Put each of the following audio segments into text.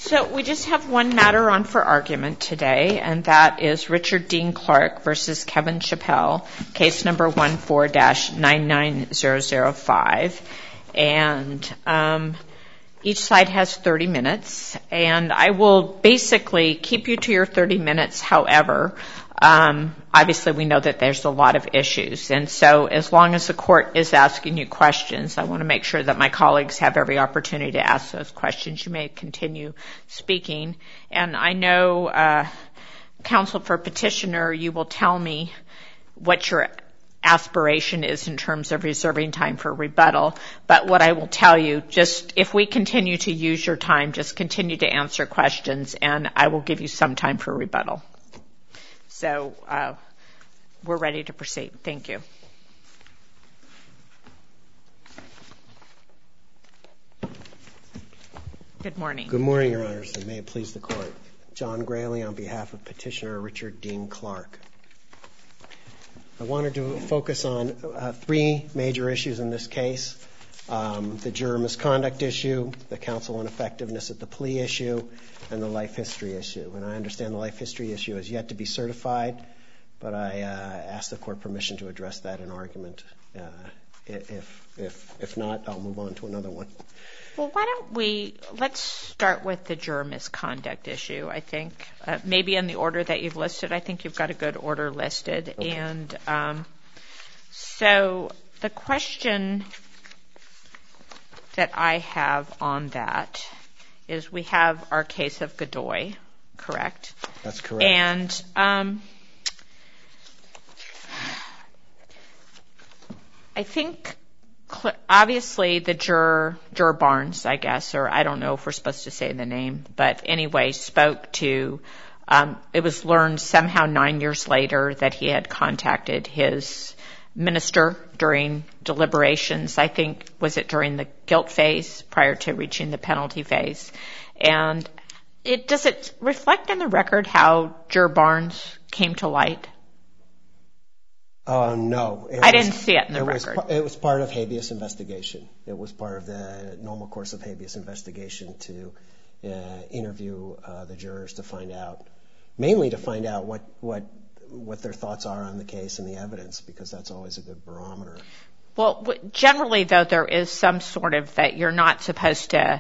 So we just have one matter on for argument today, and that is Richard Dean Clark versus Kevin Chappell, case number 14-99005. And each side has 30 minutes, and I will basically keep you to your 30 minutes. However, obviously we know that there's a lot of issues, and so as long as the court is asking you questions, I want to make sure that my colleagues have every opportunity to ask those questions. You may continue speaking, and I know, counsel for petitioner, you will tell me what your aspiration is in terms of reserving time for rebuttal, but what I will tell you, just if we continue to use your time, just continue to answer questions, and I will give you some time for rebuttal. So we're ready to proceed. Thank you. Good morning. Good morning, Your Honors, and may it please the Court. John Grayley on behalf of Petitioner Richard Dean Clark. I wanted to focus on three major issues in this case: the juror misconduct issue, the counsel ineffectiveness at the plea issue, and the life history issue. And I understand the life history issue is yet to be certified, but I asked the Court permission to address that in argument. If not, I'll move on to another one. Well, let's start with the juror misconduct issue, I think. Maybe in the order that you've listed. I think you've got a good order listed. Okay. And so the question that I have on that is we have our case of Godoy, correct? That's correct. And I think obviously the juror Barnes, I guess, or I don't know if we're supposed to say the name, but anyway, spoke to, it was learned somehow 9 years later that he had contacted his minister during deliberations. I think, was it during the guilt phase prior to reaching the penalty phase? And does it reflect in the record how Juror Barnes came to light? No. I didn't see it in the record. It was part of habeas investigation. It was part of the normal course of habeas investigation to interview the jurors to find out, mainly to find out what their thoughts are on the case and the evidence, because that's always a good barometer. Well, generally, though, there is some sort of that you're not supposed to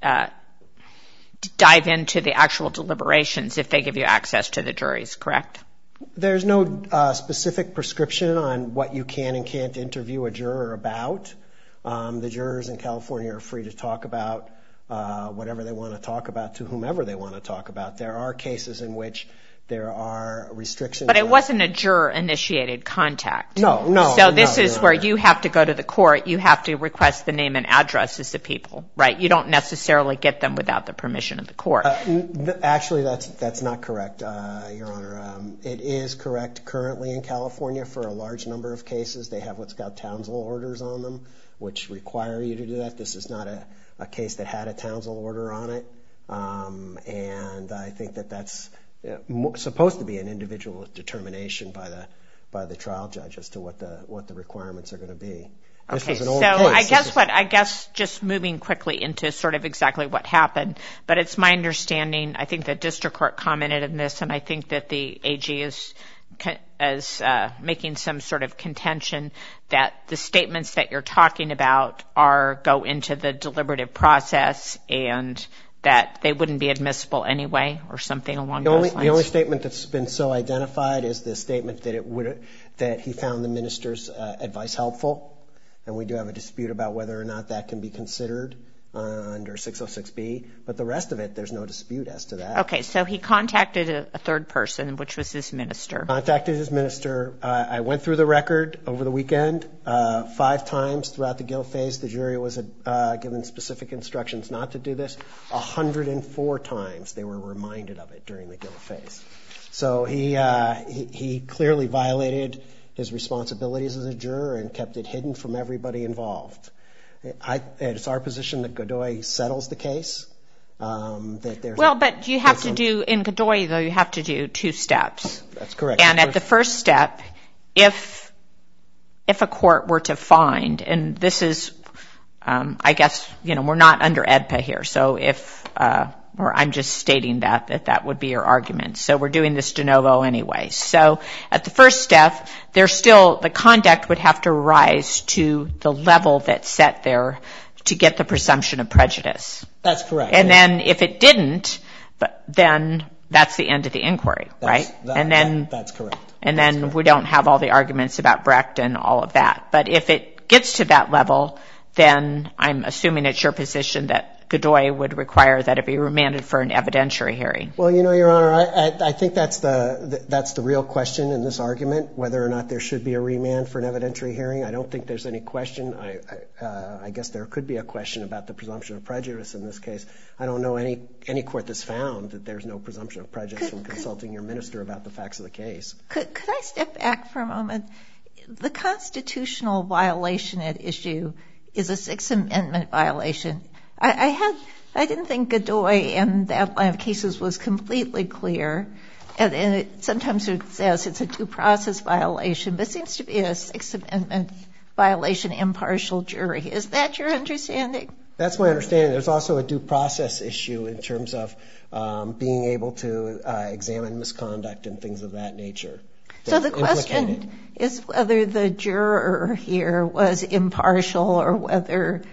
dive into the actual deliberations if they give you access to the juries, correct? There's no specific prescription on what you can and can't interview a juror about. The jurors in California are free to talk about whatever they want to talk about to whomever they want to talk about. There are cases in which there are restrictions. But it wasn't a juror-initiated contact. No. So this is where you have to go to the court. You have to request the name and addresses of people, right? You don't necessarily get them without the permission of the court. Actually, that's not correct, Your Honor. It is correct currently in California for a large number of cases. They have what's called Townsville orders on them, which require you to do that. This is not a case that had a Townsville order on it. And I think that's supposed to be an individual determination by the trial judge as to what the requirements are going to be. Okay, so I guess just moving quickly into sort of exactly what happened, but it's my understanding, I think the district court commented on this, and I think that the AG is making some sort of contention that the statements that you're talking about go into the deliberative process and that they wouldn't be admissible anyway, or something along those lines. The only statement that's been so identified is the statement that he found the minister's advice helpful, and we do have a dispute about whether or not that can be considered under 606B. But the rest of it, there's no dispute as to that. Okay, so he contacted a third person, which was his minister. Contacted his minister. I went through the record over the weekend 5 times throughout the guilt phase. The jury was given specific instructions not to do this. 104 times they were reminded of it during the guilt phase. So he clearly violated his responsibilities as a juror and kept it hidden from everybody involved. It's our position that Godoy settles the case. But you have to do, in Godoy, though, you have to do 2 steps. That's correct. And at the first step, if a court were to find, and this is, I guess, we're not under AEDPA here, so if or I'm just stating that would be your argument. So we're doing this de novo anyway. So at the first step, the conduct would have to rise to the level that's set there to get the presumption of prejudice. That's correct. And then if it didn't, then that's the end of the inquiry, right? That's correct. And then we don't have all the arguments about Brecht and all of that. But if it gets to that level, then I'm assuming it's your position that Godoy would require that it be remanded for an evidentiary hearing. Well, Your Honor, I think that's the real question in this argument, whether or not there should be a remand for an evidentiary hearing. I don't think there's any question. I guess there could be a question about the presumption of prejudice in this case. I don't know any court that's found that there's no presumption of prejudice from consulting your minister about the facts of the case. Could I step back for a moment? The constitutional violation at issue is a Sixth Amendment violation. I didn't think Godoy in that line of cases was completely clear. And sometimes it says it's a due process violation, but it seems to be a Sixth Amendment violation, impartial jury. Is that your understanding? That's my understanding. There's also a due process issue in terms of being able to examine misconduct and things of that nature. So the question is whether the juror here was impartial or whether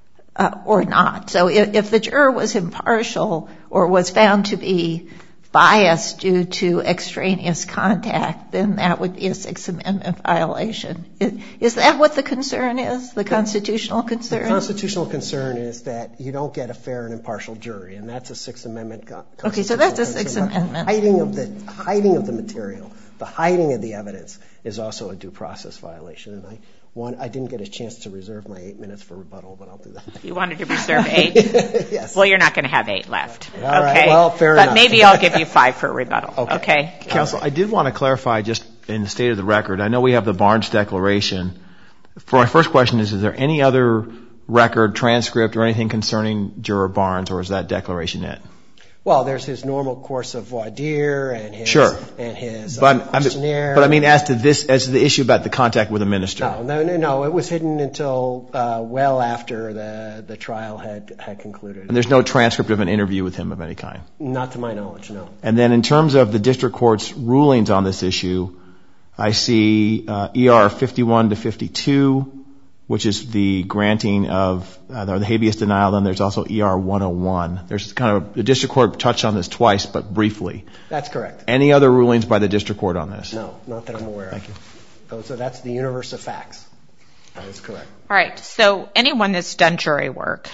or not. So if the juror was impartial or was found to be biased due to extraneous contact, then that would be a Sixth Amendment violation. Is that what the concern is, the constitutional concern? The constitutional concern is that you don't get a fair and impartial jury, and that's a Sixth Amendment constitutional concern. Okay, so that's a Sixth Amendment. Hiding of the material, the hiding of the evidence is also a due process violation. And I didn't get a chance to reserve my 8 minutes for rebuttal, but I'll do that. You wanted to reserve 8? Yes. Well, you're not going to have 8 left. All right, well, fair enough. But maybe I'll give you 5 for rebuttal. Okay? Counsel, I did want to clarify just in the state of the record. I know we have the Barnes Declaration. For my first question is there any other record, transcript, or anything concerning Juror Barnes, or is that declaration it? Well, there's his normal course of voir dire and his, and his questionnaire. But I mean, as to the issue about the contact with the minister. No. It was hidden until well after the trial had concluded. And there's no transcript of an interview with him of any kind? Not to my knowledge, no. And then in terms of the district court's rulings on this issue, I see ER 51 to 52, which is the granting of the habeas denial. Then there's also ER 101. There's the district court touched on this twice, but briefly. That's correct. Any other rulings by the district court on this? No, not that I'm aware of. Thank you. So that's the universe of facts. That is correct. All right. So anyone that's done jury work,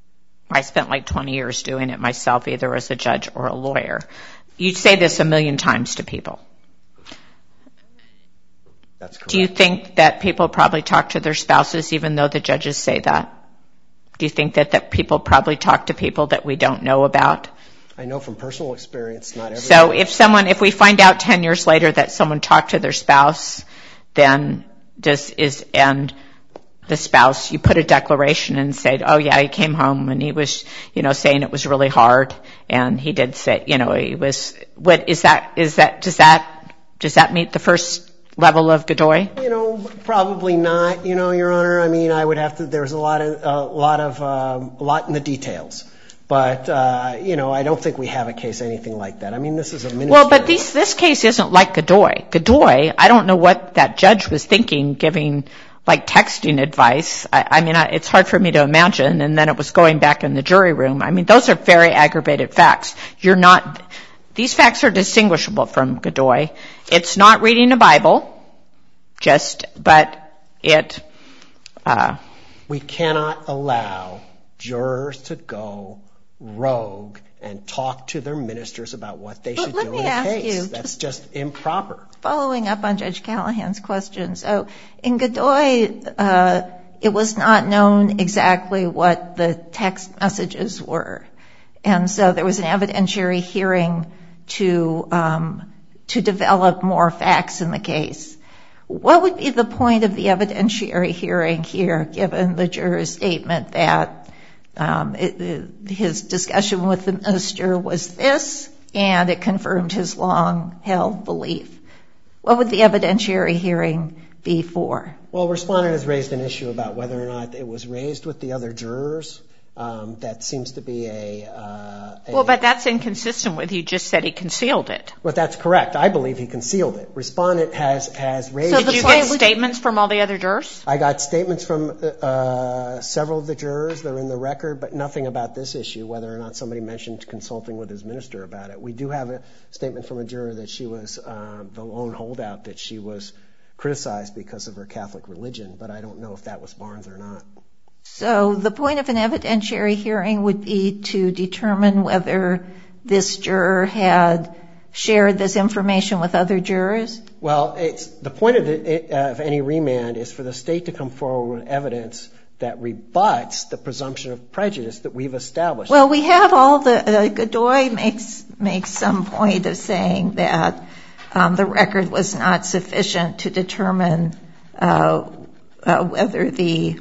I spent like 20 years doing it myself, either as a judge or a lawyer. You say this 1,000,000 times to people. That's correct. Do you think that people probably talk to their spouses even though the judges say that? Do you think that people probably talk to people that we don't know about? I know from personal experience, not everyone. So if we find out 10 years later that someone talked to their spouse, then and the spouse, you put a declaration and say, oh yeah, he came home and he was, saying it was really hard, and he did say, he was. What is that? Does that meet the first level of Godoy? Probably not. Your Honor. I mean, I would have to. There's a lot in the details. But I don't think we have a case anything like that. I mean, this is a ministry. Well, but this case isn't like Godoy. Godoy, I don't know what that judge was thinking, giving like texting advice. I mean, it's hard for me to imagine. And then it was going back in the jury room. I mean, those are very aggravated facts. These facts are distinguishable from Godoy. It's not reading a Bible, we cannot allow jurors to go rogue and talk to their ministers about what they should do in a case. That's just improper. Following up on Judge Callahan's question, so in Godoy, it was not known exactly what the text messages were. And so there was an evidentiary hearing to develop more facts in the case. What would be the point of the evidentiary hearing here, given the juror's statement that his discussion with the minister was this, and it confirmed his long-held belief? What would the evidentiary hearing be for? Well, respondent has raised an issue about whether or not it was raised with the other jurors. That seems to be a Well, but that's inconsistent with you just said he concealed it. Well, that's correct. I believe he concealed it. Respondent has raised... So did you get statements from all the other jurors? I got statements from several of the jurors. They're in the record, but nothing about this issue, whether or not somebody mentioned consulting with his minister about it. We do have a statement from a juror that she was the lone holdout, that she was criticized because of her Catholic religion, but I don't know if that was Barnes or not. So the point of an evidentiary hearing would be to determine whether this juror had shared this information with other jurors? Well, the point of any remand is for the state to come forward with evidence that rebuts the presumption of prejudice that we've established. Well, we have all the... Godoy makes some point of saying that the record was not sufficient to determine whether the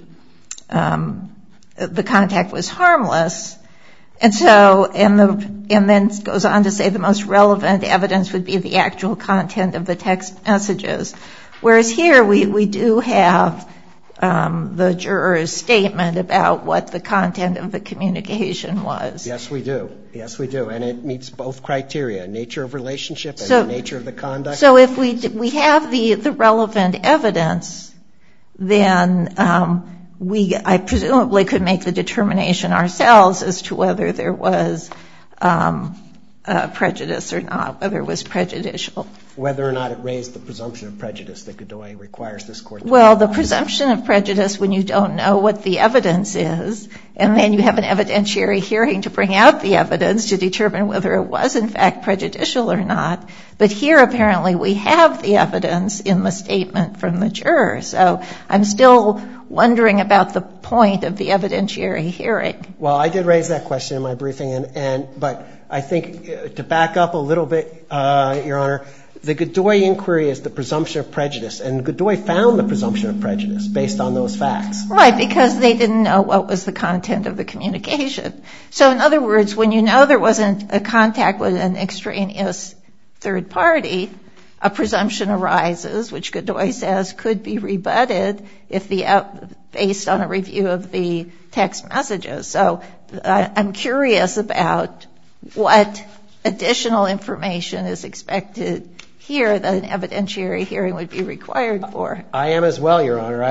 contact was harmless. And so, and then goes on to say the most relevant evidence would be the actual content of the text messages. Whereas here we do have the juror's statement about what the content of the communication was. Yes, we do. Yes, we do. And it meets both criteria, nature of relationship and the nature of the conduct. So if we have the relevant evidence, then I presumably could make the determination ourselves as to whether there was prejudice or not, whether it was prejudicial. Whether or not it raised the presumption of prejudice that Godoy requires this court to... Well, the presumption of prejudice when you don't know what the evidence is, and then you have an evidentiary hearing to bring out the evidence to determine whether it was in fact prejudicial or not. But here apparently we have the evidence in the statement from the juror. So I'm still wondering about the point of the evidentiary hearing. Well, I did raise that question in my briefing, but I think to back up a little bit, Your Honor, the Godoy inquiry is the presumption of prejudice, and Godoy found the presumption of prejudice based on those facts. Right, because they didn't know what was the content of the communication. So in other words, when you know there wasn't a contact with an extraneous third party, a presumption arises, which Godoy says could be rebutted if based on a review of the text messages. So I'm curious about what additional information is expected here that an evidentiary hearing would be required for. I am as well, Your Honor.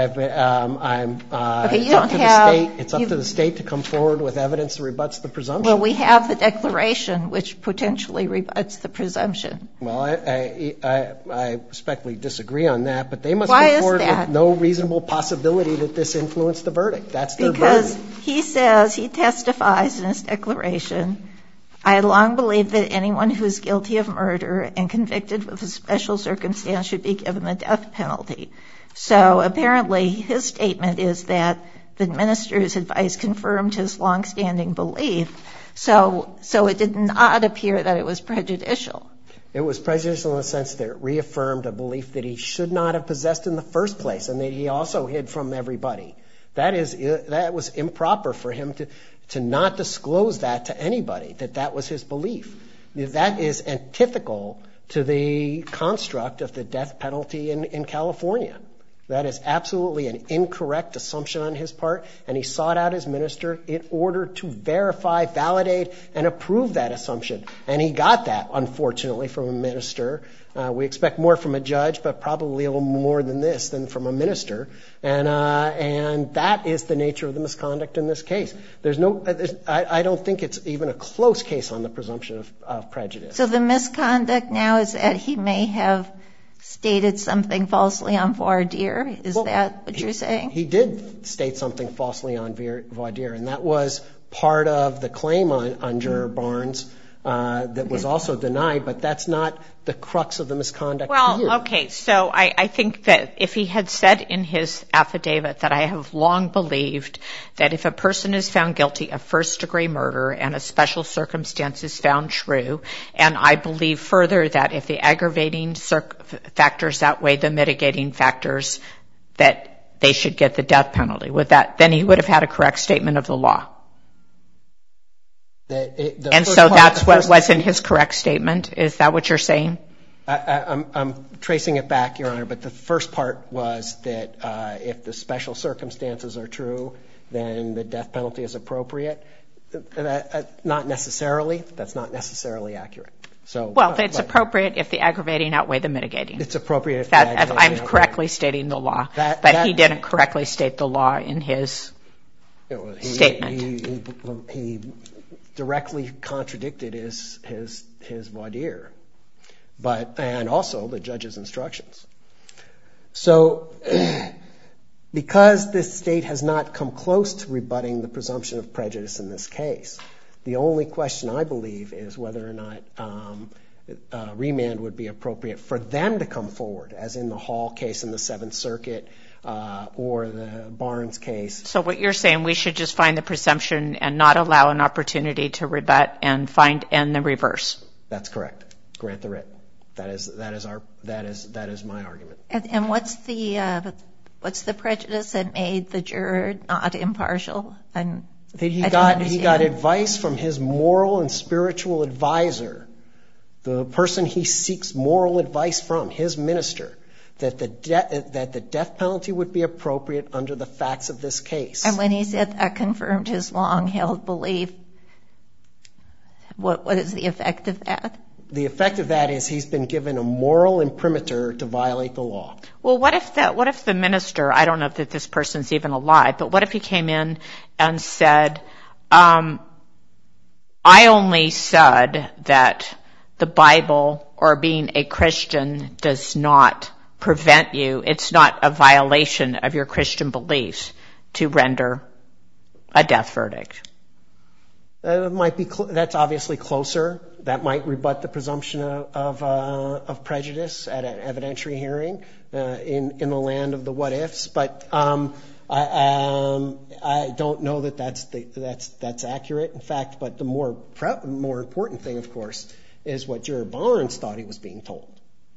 It's up to the state to come forward with evidence that rebuts the presumption. Well, we have the declaration, which potentially rebuts the presumption. Well, I respectfully disagree on that, but they must come forward with no reasonable possibility that this influenced the verdict. That's their burden. Because he says, he testifies in his declaration, I had long believed that anyone who is guilty of murder and convicted with a special circumstance should be given the death penalty. So apparently his statement is that the minister's advice confirmed his longstanding belief. So it did not appear that it was prejudicial. It was prejudicial in the sense that it reaffirmed a belief that he should not have possessed in the first place, and that he also hid from everybody. That was improper for him to not disclose that to anybody, that was his belief. That is antithetical to the construct of the death penalty in California. That is absolutely an incorrect assumption on his part, and he sought out his minister in order to verify, validate, and approve that assumption. And he got that, unfortunately, from a minister. We expect more from a judge, but probably a little more than this than from a minister. And that is the nature of the misconduct in this case. I don't think it's even a close case on the presumption of prejudice. So the misconduct now is that he may have stated something falsely on voir dire? Is that what you're saying? He did state something falsely on voir dire, and that was part of the claim on Juror Barnes that was also denied, but that's not the crux of the misconduct here. Well, okay, so I think that if he had said in his affidavit that I have long believed that if a person is found guilty of first-degree murder and a special circumstance is found true, and I believe further that if the aggravating factors outweigh the mitigating factors, that they should get the death penalty. Then he would have had a correct statement of the law. And so that's what was in his correct statement? Is that what you're saying? I'm tracing it back, Your Honor, but the first part was that if the special circumstances are true, then the death penalty is appropriate. Not necessarily. That's not necessarily accurate. So, well, it's appropriate if the aggravating outweigh the mitigating. It's appropriate if that, I'm correctly stating the law. But he didn't correctly state the law in his statement. He directly contradicted his voir dire, and also the judge's instructions. So, because this state has not come close to rebutting the presumption of prejudice in this case, the only question, I believe, is whether or not remand would be appropriate for them to come forward, as in the Hall case in the Seventh Circuit or the Barnes case. So what you're saying, we should just find the presumption and not allow an opportunity to rebut and the reverse. That's correct. Grant the writ. That is my argument. And what's the prejudice that made the juror not impartial? He got advice from his moral and spiritual advisor, the person he seeks moral advice from, his minister, that the death penalty would be appropriate under the facts of this case. And when he said that confirmed his long-held belief, what is the effect of that? The effect of that is he's been given a moral imprimatur to violate the law. Well, what if the minister, I don't know if this person's even alive, but what if he came in and said, I only said that the Bible or being a Christian does not prevent you, it's not a violation of your Christian beliefs to render a death verdict? That's obviously closer. That might rebut the presumption of prejudice at an evidentiary hearing in the land of the what ifs. But I don't know that that's accurate. In fact, but the more important thing, of course, is what Juror Barnes thought he was being told.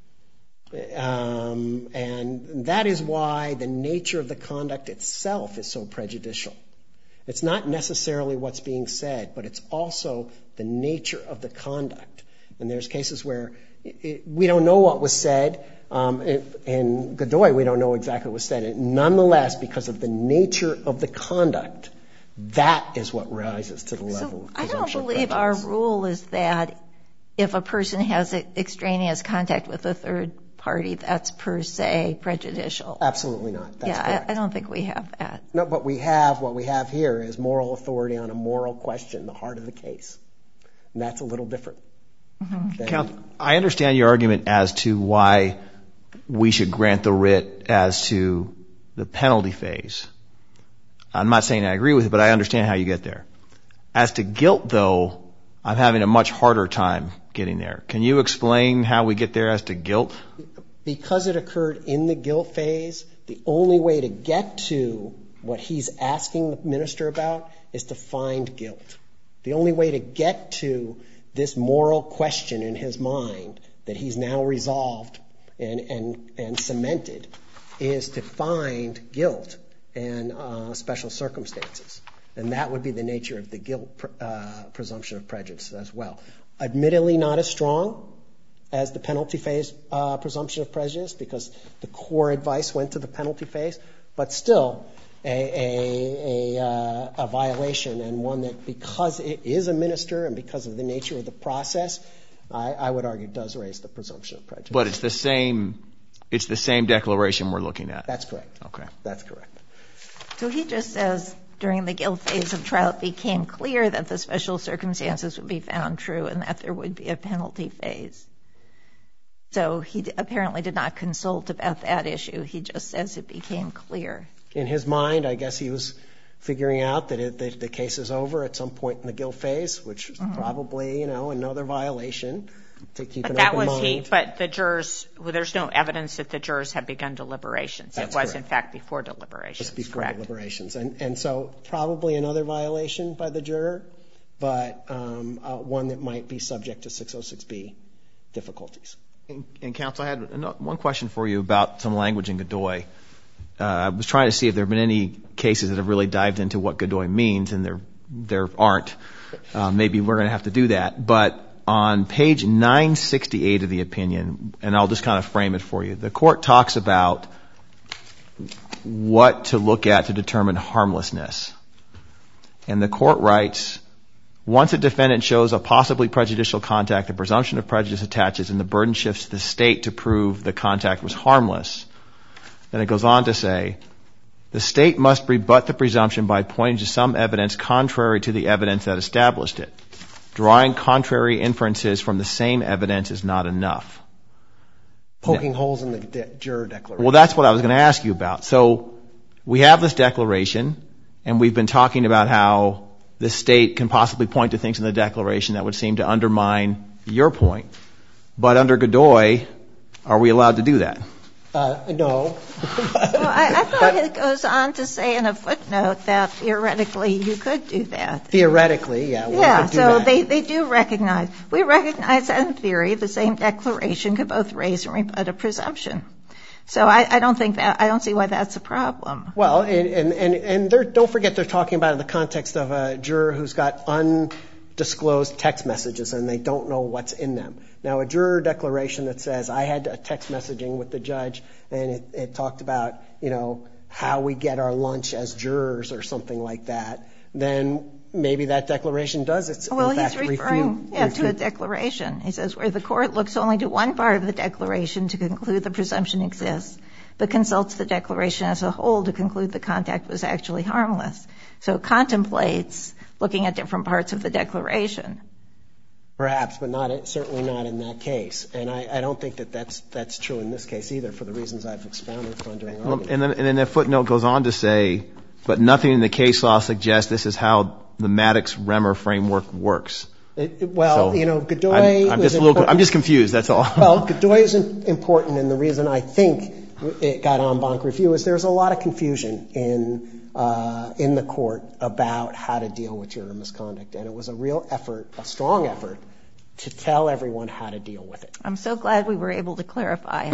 And that is why the nature of the conduct itself is so prejudicial. It's not necessarily what's being said, but it's also the nature of the conduct. And there's cases where we don't know what was said. In Godoy, we don't know exactly what was said. And nonetheless, because of the nature of the conduct, that is what rises to the level of presumption of prejudice. I don't believe our rule is that if a person has extraneous contact with a third party, that's per se prejudicial. Absolutely not. That's correct. I don't think we have that. No, but what we have here is moral authority on a moral question, the heart of the case. And that's a little different. Mm-hmm. I understand your argument as to why we should grant the writ as to the penalty phase. I'm not saying I agree with it, but I understand how you get there. As to guilt, though, I'm having a much harder time getting there. Can you explain how we get there as to guilt? Because it occurred in the guilt phase, the only way to get to what he's asking the minister about is to find guilt. The only way to get to this moral question in his mind that he's now resolved and cemented is to find guilt and special circumstances. And that would be the nature of the guilt presumption of prejudice as well. Admittedly not as strong as the penalty phase presumption of prejudice, because the core advice went to the penalty phase, but still a violation, and one that, because it is a minister and because of the nature of the process, I would argue does raise the presumption of prejudice. But it's the same declaration we're looking at. That's correct. Okay. That's correct. So he just says during the guilt phase of trial it became clear that the special circumstances would be found true and that there would be a penalty phase. So he apparently did not consult about that issue. He just says it became clear. In his mind, I guess he was figuring out that the case is over at some point in the guilt phase, which is probably, another violation to keep an open mind. But the jurors, there's no evidence that the jurors had begun deliberations. That's it was, correct. In fact, before deliberations. It was before correct. deliberations. And so probably another violation by the juror, but one that might be subject to 606B difficulties. And counsel, I had one question for you about some language in Godoy. I was trying to see if there have been any cases that have really dived into what Godoy means, and there aren't. Maybe we're going to have to do that. But on page 968 of the opinion, and I'll just kind of frame it for you, the court talks about what to look at to determine harmlessness. And the court writes, Once a defendant shows a possibly prejudicial contact, the presumption of prejudice attaches and the burden shifts to the state to prove the contact was harmless. Then it goes on to say, the state must rebut the presumption by pointing to some evidence contrary to the evidence that established it. Drawing contrary inferences from the same evidence is not enough. Poking holes in the juror declaration. Well, that's what I was going to ask you about. So we have this declaration, and we've been talking about how the state can possibly point to things in the declaration that would seem to undermine your point. But under Godoy, are we allowed to do that? No. Well, I thought it goes on to say in a footnote that theoretically you could do that. Theoretically, yeah. Yeah, so they do recognize. We recognize that in theory the same declaration could both raise and rebut a presumption. So I don't see why that's a problem. Well, and don't forget they're talking about it in the context of a juror who's got undisclosed text messages and they don't know what's in them. Now, a juror declaration that says, I had a text messaging with the judge and it talked about, how we get our lunch as jurors or something like that, then maybe that declaration does. He's referring to a declaration. He says, where the court looks only to one part of the declaration to conclude the presumption exists, but consults the declaration as a whole to conclude the contact was actually harmless. So it contemplates looking at different parts of the declaration. Perhaps, but certainly not in that case. And I don't think that's true in this case either for the reasons I've expounded upon during the argument. And then the footnote goes on to say, but nothing in the case law suggests this is how the Maddox-Remmer framework works. Godoy... I'm just confused, that's all. Well, Godoy is important, and the reason I think it got en banc review is there's a lot of confusion in the court about how to deal with juror misconduct. And it was a real effort, a strong effort, to tell everyone how to deal with it. I'm so glad we were able to clarify.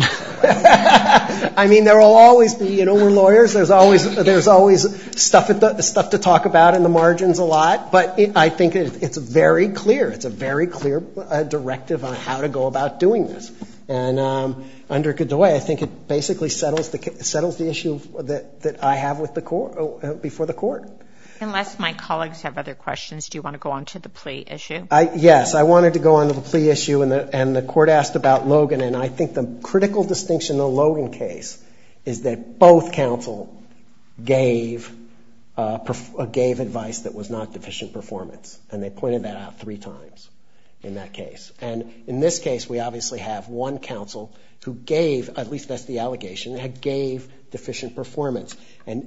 I mean, there will always be, we're lawyers. There's always stuff to talk about in the margins a lot. But I think it's very clear. It's a very clear directive on how to go about doing this. And under Godoy, I think it basically settles the issue that I have with the court before the court. Unless my colleagues have other questions, do you want to go on to the plea issue? Yes, I wanted to go on to the plea issue, and the court asked about Logan, and I think the critical distinction in the Logan case is that both counsel gave advice that was not deficient performance, and they pointed that out 3 times in that case. And in this case, we obviously have one counsel who gave, at least that's the allegation, gave deficient performance. I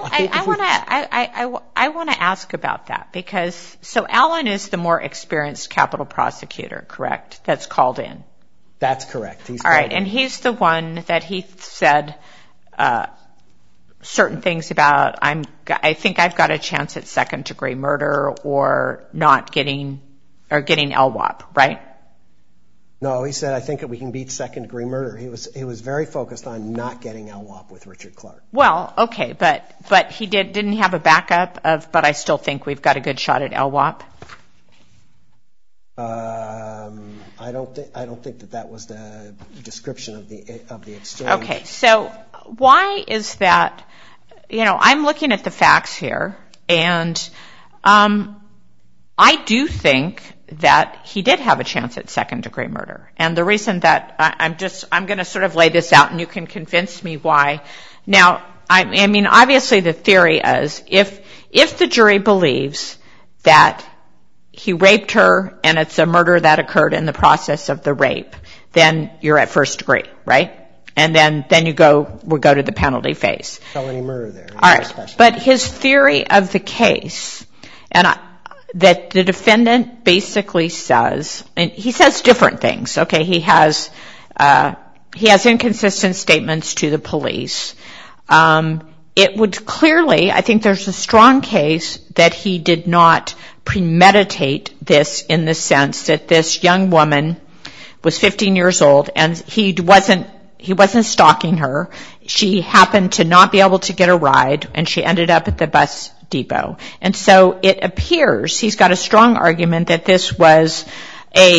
want to ask about that because Alan is the more experienced capital prosecutor, correct? That's called in. That's correct. All right, and he's the one that he said certain things about. I think I've got a chance at second-degree murder or getting LWOP, right? No, he said, I think that we can beat second-degree murder. He was very focused on not getting LWOP with Richard Clark. Well, okay, but he didn't have a backup of, but I still think we've got a good shot at LWOP. I don't think that was the description of the exchange. Okay, so why is that? I'm looking at the facts here, and I do think that he did have a chance at second-degree murder. And the reason that I'm going to sort of lay this out and you can convince me why. Now, I mean, obviously the theory is if the jury believes that he raped her and it's a murder that occurred in the process of the rape, then you're at first degree, right? And then we'll go to the penalty phase. Felony murder there. All right, but his theory of the case, that the defendant basically says, and he says different things. Okay, he has inconsistent statements to the police. It would clearly, I think there's a strong case that he did not premeditate this in the sense that this young woman was 15 years old and he wasn't stalking her. She happened to not be able to get a ride and she ended up at the bus depot. And so it appears he's got a strong argument that this was a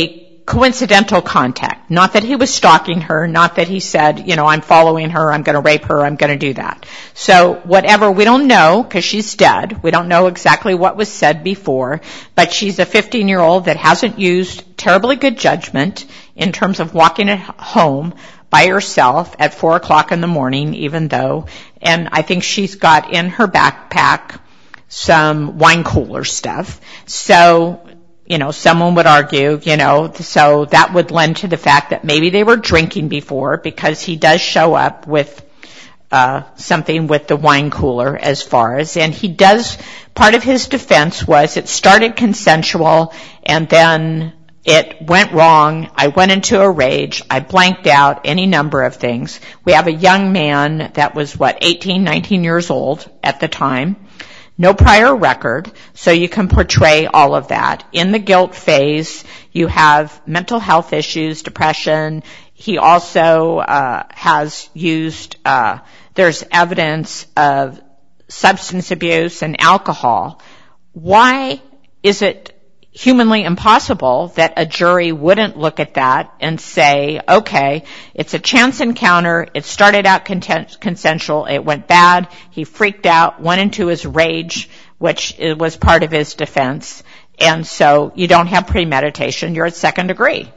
coincidental contact. Not that he was stalking her, not that he said, you know, I'm following her, I'm going to rape her, I'm going to do that. So whatever, we don't know because she's dead. We don't know exactly what was said before, but she's a 15-year-old that hasn't used terribly good judgment in terms of walking at home by herself at 4 o'clock in the morning, even though, and I think she's got in her backpack some wine cooler stuff. So, you know, someone would argue, you know, so that would lend to the fact that maybe they were drinking before, because he does show up with something with the wine cooler as far as, and he does, part of his defense was it started consensual and then it went wrong. I went into a rage. I blanked out any number of things. We have a young man that was, 18, 19 years old at the time. No prior record, so you can portray all of that. In the guilt phase, you have mental health issues, depression. He also has used, there's evidence of substance abuse and alcohol. Why is it humanly impossible that a jury wouldn't look at that and say, okay, it's a chance encounter, it started out consensual, it went bad, he freaked out, went into his rage, which was part of his defense, and so you don't have premeditation, you're at second degree.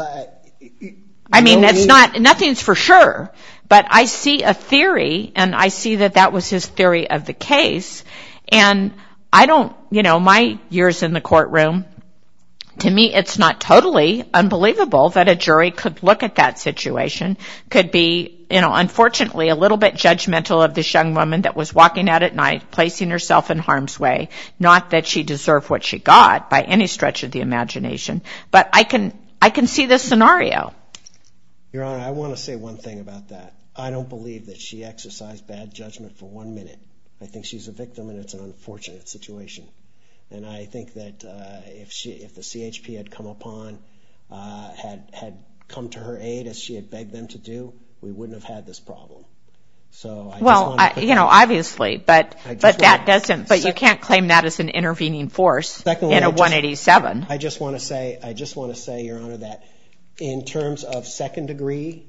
I mean, that's not, nothing's for sure, but I see a theory, and I see that that was his theory of the case, and I don't, you know, my years in the courtroom, to me, it's not totally unbelievable that a jury could look at that situation, could be, you know, unfortunately a little bit judgmental of this young woman that was walking out at night, placing herself in harm's way. Not that she deserved what she got by any stretch of the imagination, but I can see this scenario. Your Honor, I want to say one thing about that. I don't believe that she exercised bad judgment for 1 minute. I think she's a victim, and it's an unfortunate situation. And I think that if the CHP had come upon, had come to her aid as she had begged them to do, we wouldn't have had this problem. So obviously, but that doesn't. But you can't claim that as an intervening force in a 187. I just want to say, Your Honor, that in terms of second degree,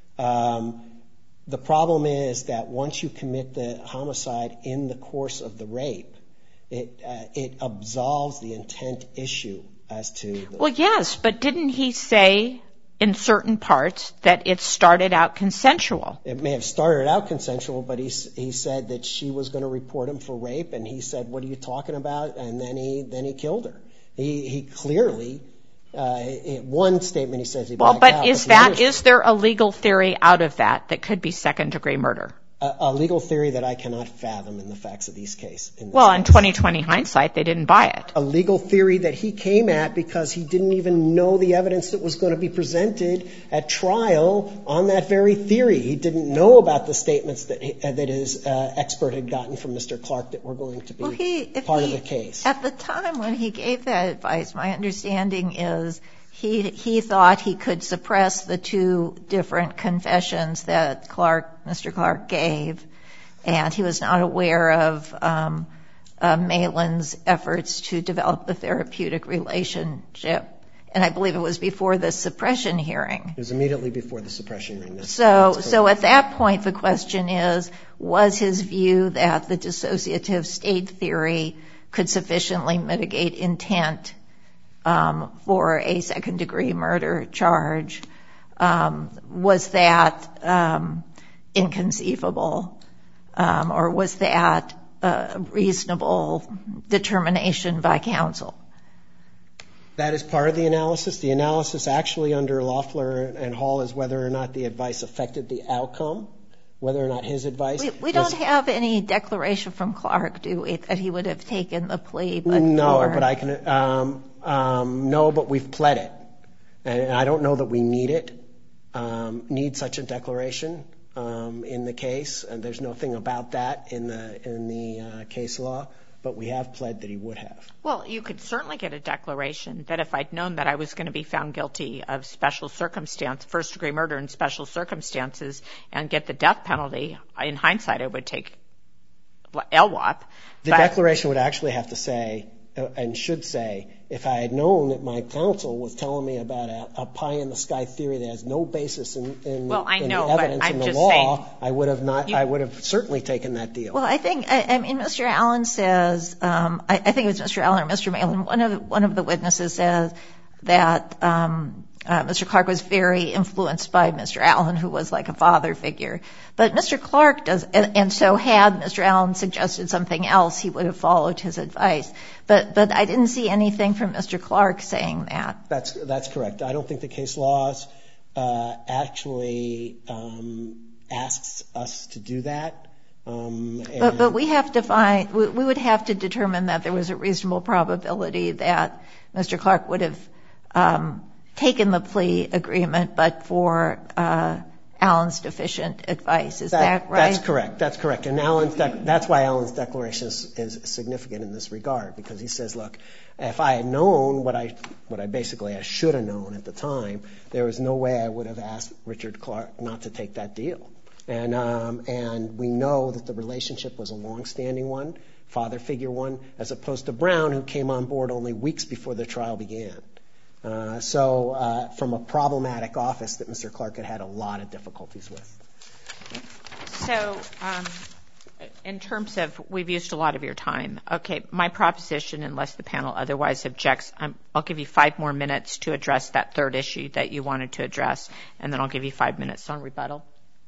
the problem is that once you commit the homicide in the course of the rape, it absolves the intent issue as to. Well, yes, but didn't he say in certain parts that it started out consensual? It may have started out consensual, but he said that she was going to report him for rape, and he said, "What are you talking about?" And then he killed her. He clearly. In one statement he says he blacked out. Well, but is there a legal theory out of that could be second degree murder? A legal theory that I cannot fathom in the facts of these cases. Well, in 20/20 hindsight, they didn't buy it. A legal theory that he came at because he didn't even know the evidence that was going to be presented at trial on that very theory. He didn't know about the statements that his expert had gotten from Mr. Clark that were going to be part of the case. At the time when he gave that advice, my understanding is he thought he could suppress the two different confessions that Mr. Clark gave, and he was not aware of Malin's efforts to develop the therapeutic relationship. And I believe it was before the suppression hearing. It was immediately before the suppression hearing. So at that point, the question is, was his view that the dissociative state theory could sufficiently mitigate intent for a second-degree murder charge? Was that inconceivable, or was that a reasonable determination by counsel? That is part of the analysis. The analysis actually under Loeffler and Hall is whether or not the advice affected the outcome, whether or not his advice. We don't have any declaration from Clark, do we, that he would have taken the plea? No, but I can. No, but we've pled it, and I don't know that we need it. Need such a declaration in the case, and there's nothing about that in the case law. But we have pled that he would have. Well, you could certainly get a declaration that if I'd known that I was going to be found guilty of special circumstance, first-degree murder in special circumstances, and get the death penalty, in hindsight, I would take LWOP. The declaration would actually have to say, and should say, if I had known that my counsel was telling me about a pie-in-the-sky theory that has no basis in the evidence in the law, I would have certainly taken that deal. Well, I think, Mr. Allen says, I think it was Mr. Allen or Mr. Malin, one of the witnesses says that Mr. Clark was very influenced by Mr. Allen, who was like a father figure. But Mr. Clark does, and so had Mr. Allen suggested something else, he would have followed his advice. But I didn't see anything from Mr. Clark saying that. That's correct. I don't think the case laws actually asks us to do that. But we have to we would have to determine that there was a reasonable probability that Mr. Clark would have taken the plea agreement, but for Allen's deficient advice. Is that right? That's correct. That's correct. And that's why Allen's declaration is significant in this regard, because he says, look, if I had known what I should have known at the time, there was no way I would have asked Richard Clark not to take that deal. And we know that the relationship was a long-standing one, father figure one, as opposed to Brown, who came on board only weeks before the trial began. So from a problematic office that Mr. Clark had a lot of difficulties with. So in terms of, we've used a lot of your time. Okay, my proposition, unless the panel otherwise objects, I'll give you 5 more minutes to address that third issue that you wanted to address, and then I'll give you 5 minutes on rebuttal.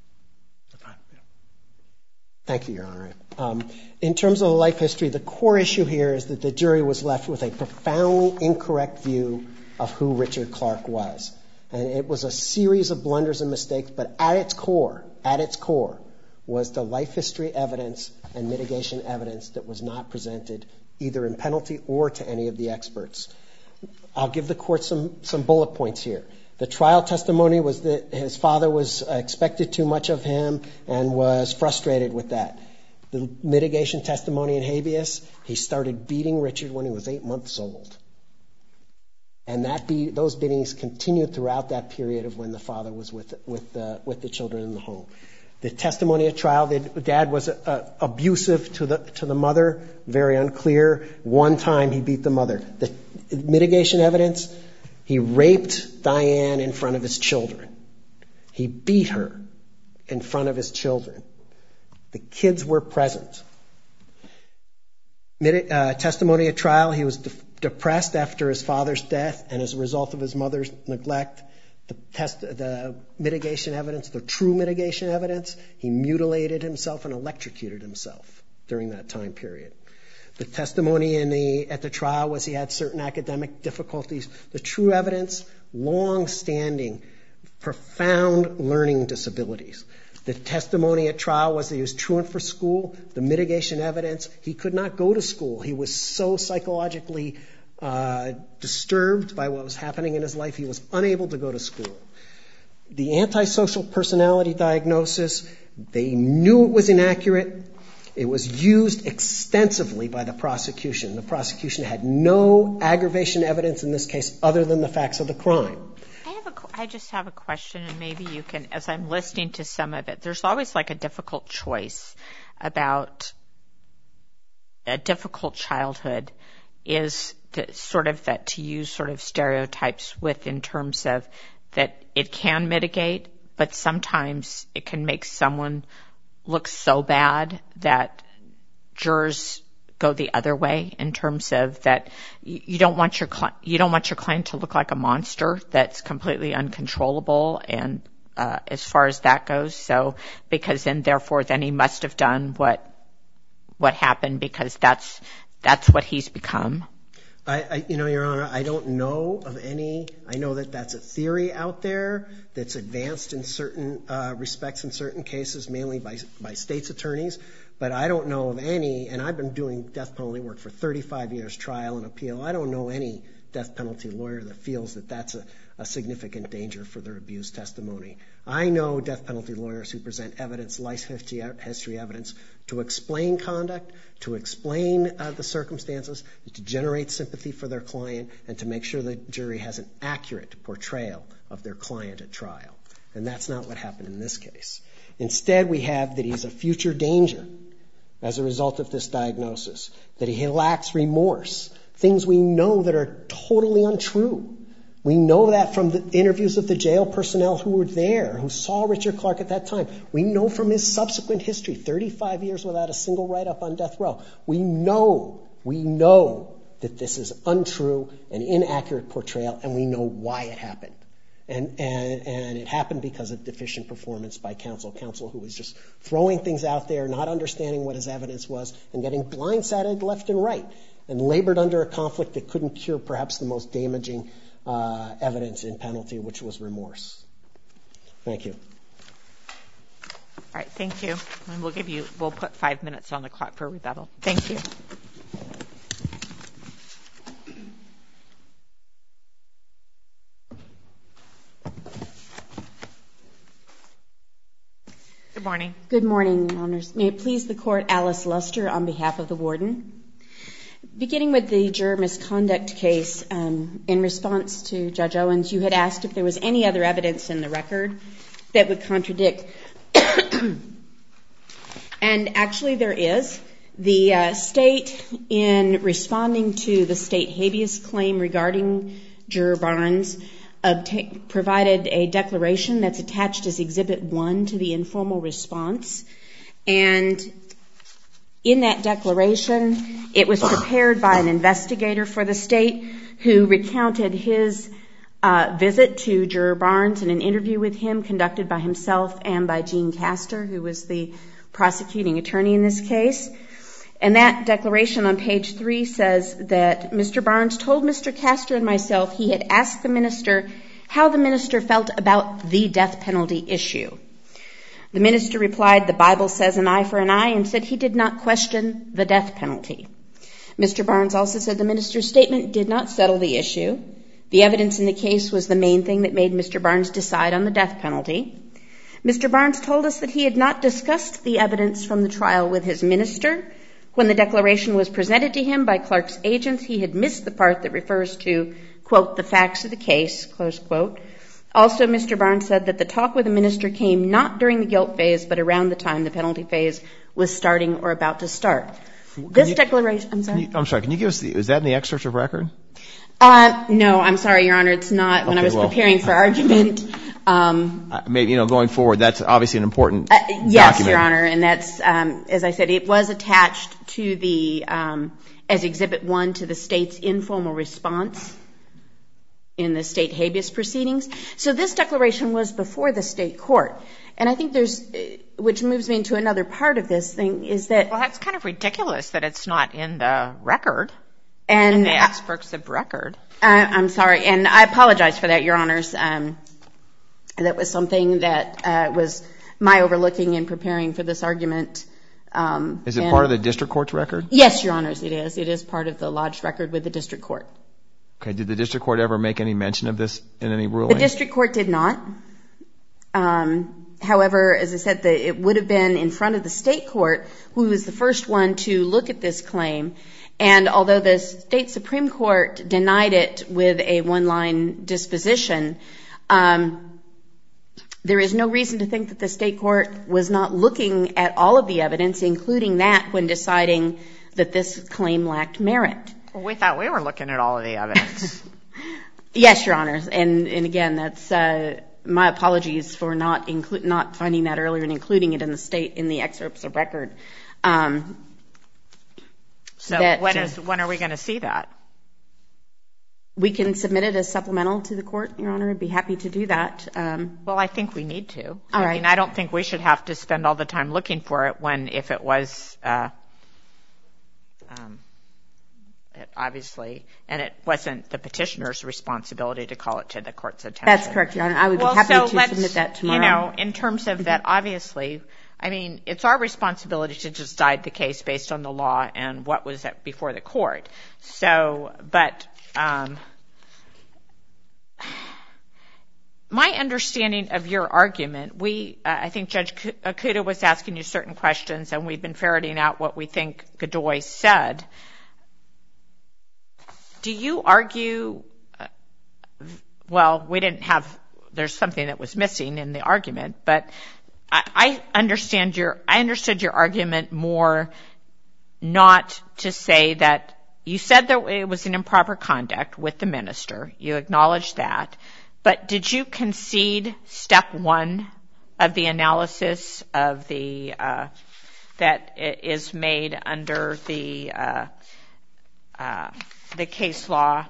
Thank you, Your Honor. In terms of the life history, the core issue here is that the jury was left with a profoundly incorrect view of who Richard Clark was. And it was a series of blunders and mistakes, but at its core, was the life history evidence and mitigation evidence that was not presented either in penalty or to any of the experts. I'll give the court some bullet points here. The trial testimony was that his father was expected too much of him and was frustrated with that. The mitigation testimony in habeas, he started beating Richard when he was 8 months old. And those beatings continued throughout that period of when the father was with the children in the home. The testimony at trial, the dad was abusive to the mother, very unclear. One time he beat the mother. The mitigation evidence, he raped Diane in front of his children. He beat her in front of his children. The kids were present. Testimony at trial, he was depressed after his father's death and as a result of his mother's neglect. The mitigation evidence, the true mitigation evidence, he mutilated himself and electrocuted himself during that time period. The testimony at the trial was he had certain academic difficulties. The true evidence, long-standing, profound learning disabilities. The testimony at trial was that he was truant for school. The mitigation evidence, he could not go to school. He was so psychologically disturbed by what was happening in his life, he was unable to go to school. The antisocial personality diagnosis, they knew it was inaccurate. It was used extensively by the prosecution. The prosecution had no aggravation evidence in this case other than the facts of the crime. I just have a question, and maybe you can, as I'm listening to some of it, there's always like a difficult choice about a difficult childhood is to use sort of stereotypes with in terms of that it can mitigate, but sometimes it can make someone look so bad that jurors go the other way in terms of that you don't want your client to look like a monster that's completely uncontrollable, and as far as that goes, so because then therefore then he must have done what happened because that's what he's become. Your Honor, I don't know of any. I know that that's a theory out there that's advanced in certain respects in certain cases, mainly by state's attorneys. But I don't know of any, and I've been doing death penalty work for 35 years, trial and appeal. I don't know any death penalty lawyer that feels that that's a significant danger for their abuse testimony. I know death penalty lawyers who present evidence, life history evidence, to explain conduct, to explain the circumstances, to generate sympathy for their client, and to make sure the jury has an accurate portrayal of their client at trial. And that's not what happened in this case. Instead, we have that he's a future danger as a result of this diagnosis, that he lacks remorse things we know that are totally untrue. We know that from the interviews of the jail personnel who were there, who saw Richard Clark at that time. We know from his subsequent history, 35 years without a single write-up on death row. We know that this is untrue and inaccurate portrayal, and we know why it happened. And it happened because of deficient performance by counsel who was just throwing things out there, not understanding what his evidence was, and getting blindsided left and right, and labored under a conflict that couldn't cure perhaps the most damaging evidence in penalty, which was remorse. Thank you. All right, thank you. And we'll put 5 minutes on the clock for rebuttal. Thank you. Good morning. Good morning, Your Honors. May it please the Court, Alice Luster on behalf of the Warden. Beginning with the juror misconduct case, in response to Judge Owens, you had asked if there was any other evidence in the record that would contradict. And actually there is. The state, in responding to the state habeas claim regarding Juror Barnes, provided a declaration that's attached as Exhibit 1 to the informal response. And in that declaration, it was prepared by an investigator for the state who recounted his visit to Juror Barnes in an interview with him conducted by himself and by Gene Castor, who was the prosecuting attorney in this case. And that declaration on page 3 says that Mr. Barnes told Mr. Castor and myself he had asked the minister how the minister felt about the death penalty issue. The minister replied, "The Bible says an eye for an eye," and said he did not question the death penalty. Mr. Barnes also said the minister's statement did not settle the issue. The evidence in the case was the main thing that made Mr. Barnes decide on the death penalty. Mr. Barnes told us that he had not discussed the evidence from the trial with his minister. When the declaration was presented to him by Clark's agents, he had missed the part that refers to, quote, the facts of the case, close quote. Also, Mr. Barnes said that the talk with the minister came not during the guilt phase, but around the time the penalty phase was starting or about to start. This declaration, I'm sorry? I'm sorry, can you give us is that in the excerpt of record? No, I'm sorry, Your Honor, it's not. When I was preparing for argument. Maybe, going forward, that's obviously an important yes, document. Your Honor, and that's, as I said, it was attached to the, as Exhibit 1 to the state's informal response in the state habeas proceedings. So this declaration was before the state court. And I think which moves me into another part of this thing, is that... Well, that's kind of ridiculous that it's not in the record, and in the excerpts of record. I'm sorry, and I apologize for that, Your Honors. That was something that was my overlooking in preparing for this argument. Is it part of the district court's record? Yes, Your Honors, it is. It is part of the lodged record with the district court. Okay, did the district court ever make any mention of this in any ruling? The district court did not. However, as I said, it would have been in front of the state court, who was the first one to look at this claim. And although the state Supreme Court denied it with a one-line disposition, there is no reason to think that the state court was not looking at all of the evidence, including that, when deciding that this claim lacked merit. Well, we thought we were looking at all of the evidence. Yes, Your Honors. And again, that's my apologies for not finding that earlier and including it in the excerpts of record. So when are we going to see that? We can submit it as supplemental to the court, Your Honor. I'd be happy to do that. Well, I think we need to. All right. I mean, I don't think we should have to spend all the time looking for it if it was obviously, and it wasn't the petitioner's responsibility to call it to the court's attention. That's correct, Your Honor. I would be happy to submit that tomorrow. In terms of that, obviously, I mean, it's our responsibility to decide the case based on the law and what was before the court. So, but my understanding of your argument, I think Judge Akuta was asking you certain questions, and we've been ferreting out what we think Godoy said. Do you argue, well, there's something that was missing in the argument, but I understood your argument more not to say that you said that it was an improper conduct with the minister. You acknowledged that. But did you concede step one of the analysis of the that is made under the case law,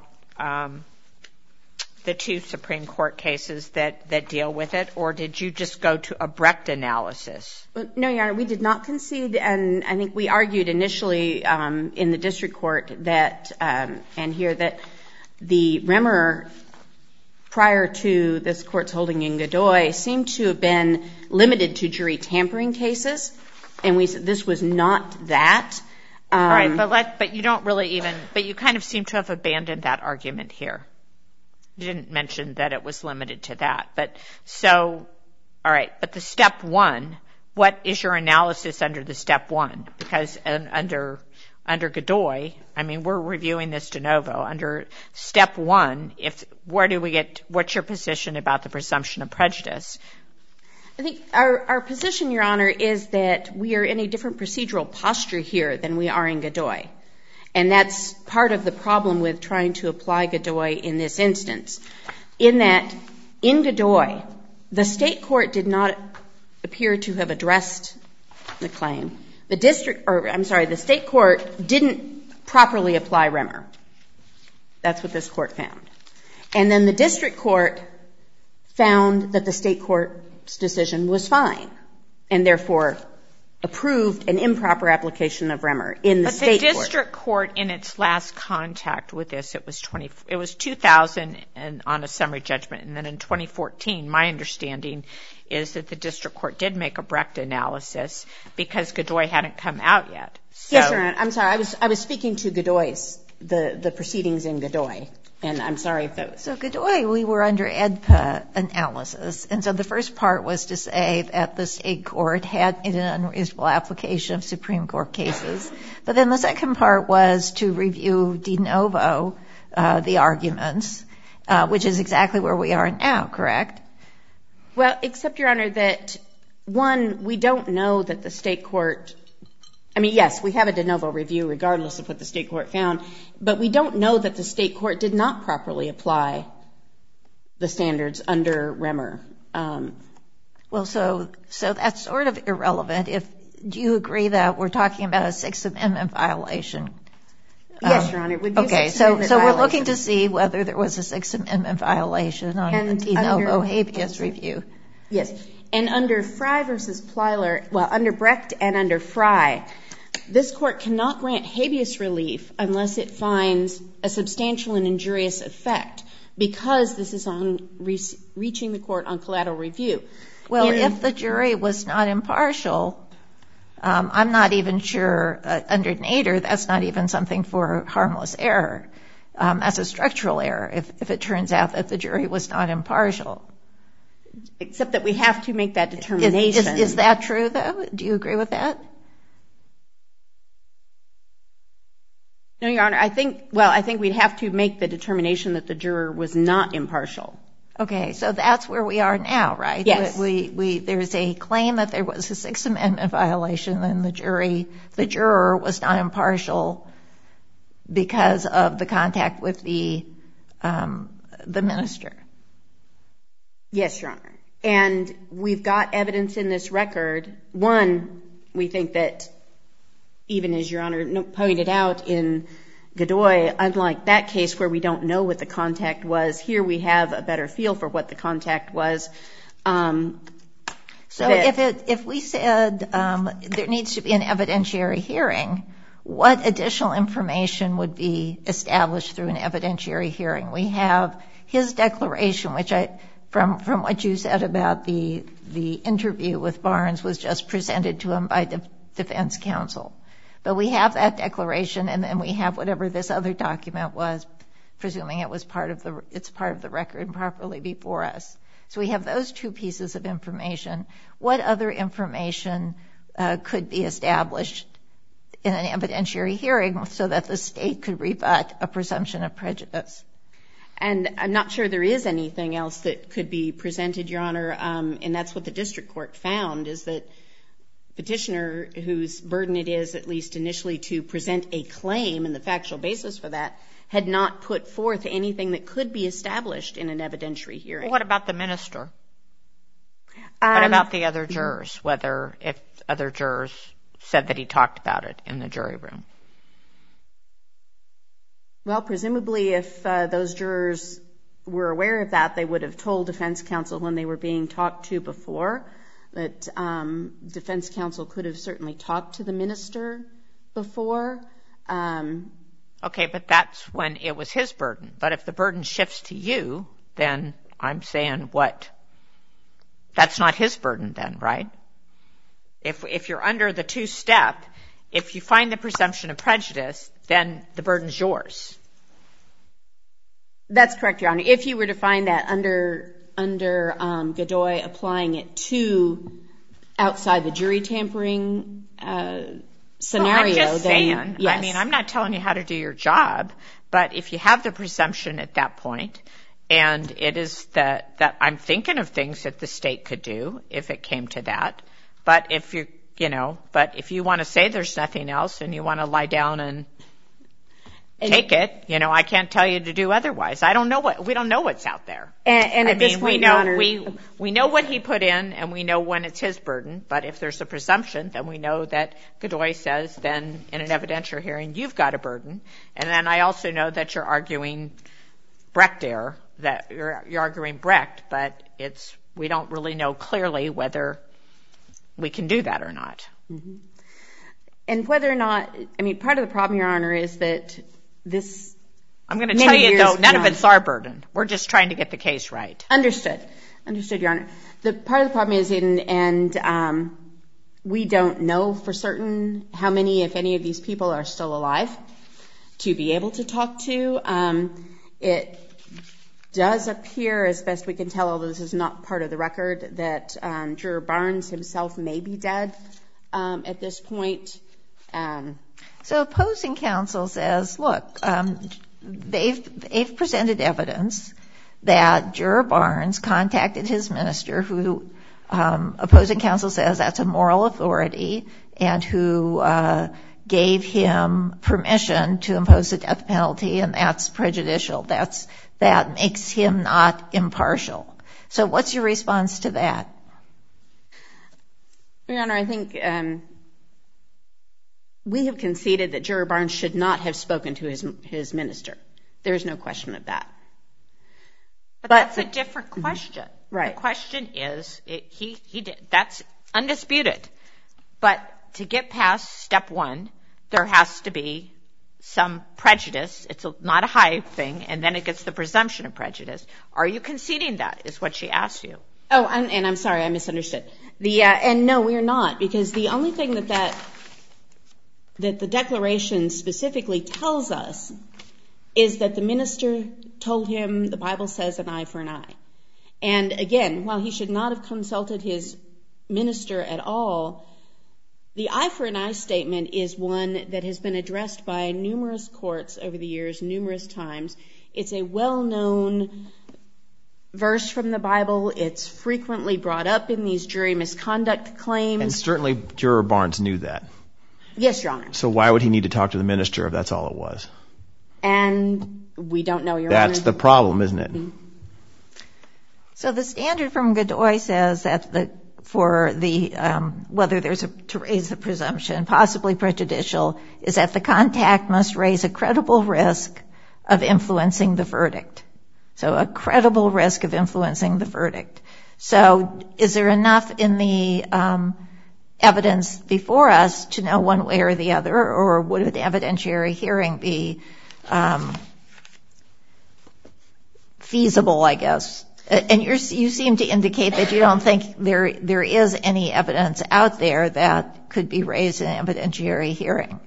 the two Supreme Court cases that deal with it, or did you just go to a Brecht analysis? No, Your Honor, we did not concede, and I think we argued initially in the district court that, and here, that the Remmer, prior to this court's holding in Godoy, seemed to have been limited to jury tampering cases, and this was not that. All right, but you don't really even, but you kind of seem to have abandoned that argument here. You didn't mention that it was limited to that. But so, all right, but the step one, what is your analysis under the step one? Because under Godoy, I mean, we're reviewing this de novo. Under step one, what's your position about the presumption of prejudice? I think our position, Your Honor, is that we are in a different procedural posture here than we are in Godoy. And that's part of the problem with trying to apply Godoy in this instance. In that, in Godoy, the state court did not appear to have addressed the claim. The state court didn't properly apply Remmer. That's what this court found. And then the district court found that the state court's decision was fine, and therefore approved an improper application of Remmer in the state court. But the district court, in its last contact with this, it was 2000 and on a summary judgment, and then in 2014, my understanding is that the district court did make a Brecht analysis because Godoy hadn't come out yet. So, yes, Your Honor. I'm sorry. I was speaking to Godoy's, the proceedings in Godoy. And I'm sorry if that was... So Godoy, we were under AEDPA analysis. And so the first part was to say that the state court had made an unreasonable application of Supreme Court cases. But then the second part was to review de novo the arguments, which is exactly where we are now, correct? Well, except, Your Honor, that, one, we don't know that the state court... I mean, yes, we have a de novo review regardless of what the state court found, but we don't know that the state court did not properly apply the standards under Remmer. Well, so that's sort of irrelevant. Do you agree that we're talking about a Sixth Amendment violation? Yes, Your Honor. It would be a Sixth Amendment so violation. We're looking to see whether there was a Sixth Amendment violation on the de novo habeas review. Yes. And under Frye v. Plyler, well, under Brecht and under Frye, this court cannot grant habeas relief unless it finds a substantial and injurious effect, because this is on reaching the court on collateral review. Well, if the jury was not impartial, I'm not even sure under Nader that's not even something for harmless error. That's a structural error if it turns out that the jury was not impartial. Except that we have to make that determination. Is that true, though? Do you agree with that? No, Your Honor. I think we'd have to make the determination that the juror was not impartial. Okay, so that's where we are now, right? Yes. There's a claim that there was a Sixth Amendment violation, and the juror was not impartial because of the contact with the minister. Yes, Your Honor. And we've got evidence in this record. One, we think that, even as Your Honor pointed out in Godoy, unlike that case where we don't know what the contact was, here we have a better feel for what the contact was. So if we said there needs to be an evidentiary hearing, what additional information would be established through an evidentiary hearing? We have his declaration, which from what you said about the interview with Barnes was just presented to him by the defense counsel. But we have that declaration, and then we have whatever this other document was, presuming it's part of the record properly before us. So we have those two pieces of information. What other information could be established in an evidentiary hearing so that the state could rebut a presumption of prejudice? And I'm not sure there is anything else that could be presented, Your Honor, and that's what the district court found, is that petitioner, whose burden it is, at least initially, to present a claim and the factual basis for that, had not put forth anything that could be established in an evidentiary hearing. Well, what about the minister? What about the other jurors, if other jurors said that he talked about it in the jury room? Well, presumably if those jurors were aware of that, they would have told defense counsel when they were being talked to before. That defense counsel could have certainly talked to the minister before. Okay, but that's when it was his burden. But if the burden shifts to you, then I'm saying what? That's not his burden then, right? If you're under the two-step, if you find the presumption of prejudice, then the burden's yours. That's correct, Your Honor. If you were to find that under Godoy, applying it to outside the jury tampering scenario, well, I'm just saying. Yes. I mean, I'm not telling you how to do your job, but if you have the presumption at that point, and it is that I'm thinking of things that the state could do if it came to that, but if you want to say there's nothing else and you want to lie down and take it, I can't tell you to do otherwise. We don't know what's out there. And at this point, Your Honor, we know what he put in, and we know when it's his burden. But if there's a presumption, then we know that Godoy says, then in an evidentiary hearing, you've got a burden. And then I also know that you're arguing Brecht error, that you're arguing Brecht, but we don't really know clearly whether we can do that or not. Mm-hmm. And whether or not, part of the problem, Your Honor, is that this. I'm going to tell you, though, none of it's our burden. We're just trying to get the case right. Understood, Your Honor. The part of the problem is, and we don't know for certain how many, if any, of these people are still alive to be able to talk to. It does appear, as best we can tell, although this is not part of the record, that Juror Barnes himself may be dead at this point. So opposing counsel says, look, they've presented evidence that Juror Barnes contacted his minister, who opposing counsel says that's a moral authority, and who gave him permission to impose the death penalty, and that's prejudicial. That makes him not impartial. So what's your response to that? Your Honor, I think we have conceded that Juror Barnes should not have spoken to his minister. There is no question of that. But that's a different question. Right. The question is, he did. That's undisputed. But to get past step one, there has to be some prejudice. It's not a high thing, and then it gets the presumption of prejudice. Are you conceding that, is what she asked you. Oh, and I'm sorry, I misunderstood. And no, we are not, because the only thing that the declaration specifically tells us is that the minister told him the Bible says an eye for an eye. And again, while he should not have consulted his minister at all, the eye for an eye statement is one that has been addressed by numerous courts over the years, numerous times. It's a well-known verse from the Bible. It's frequently brought up in these jury misconduct claims. And certainly Juror Barnes knew that. Yes, Your Honor. So why would he need to talk to the minister if that's all it was? And we don't know, Your Honor. That's the problem, isn't it? Mm-hmm. So the standard from Godoy says that whether there's to raise the presumption, possibly prejudicial, is that the contact must raise a credible risk of influencing the verdict. So a credible risk of influencing the verdict. So is there enough in the evidence before us to know one way or the other, or would an evidentiary hearing be feasible, I guess? And you seem to indicate that you don't think there is any evidence out there that could be raised in an evidentiary hearing.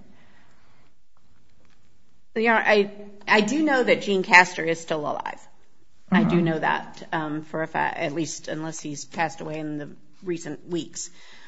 Yeah, I do know that Gene Castor is still alive. Mm-hmm. I do know that for a fact, at least unless he's passed away in the recent weeks.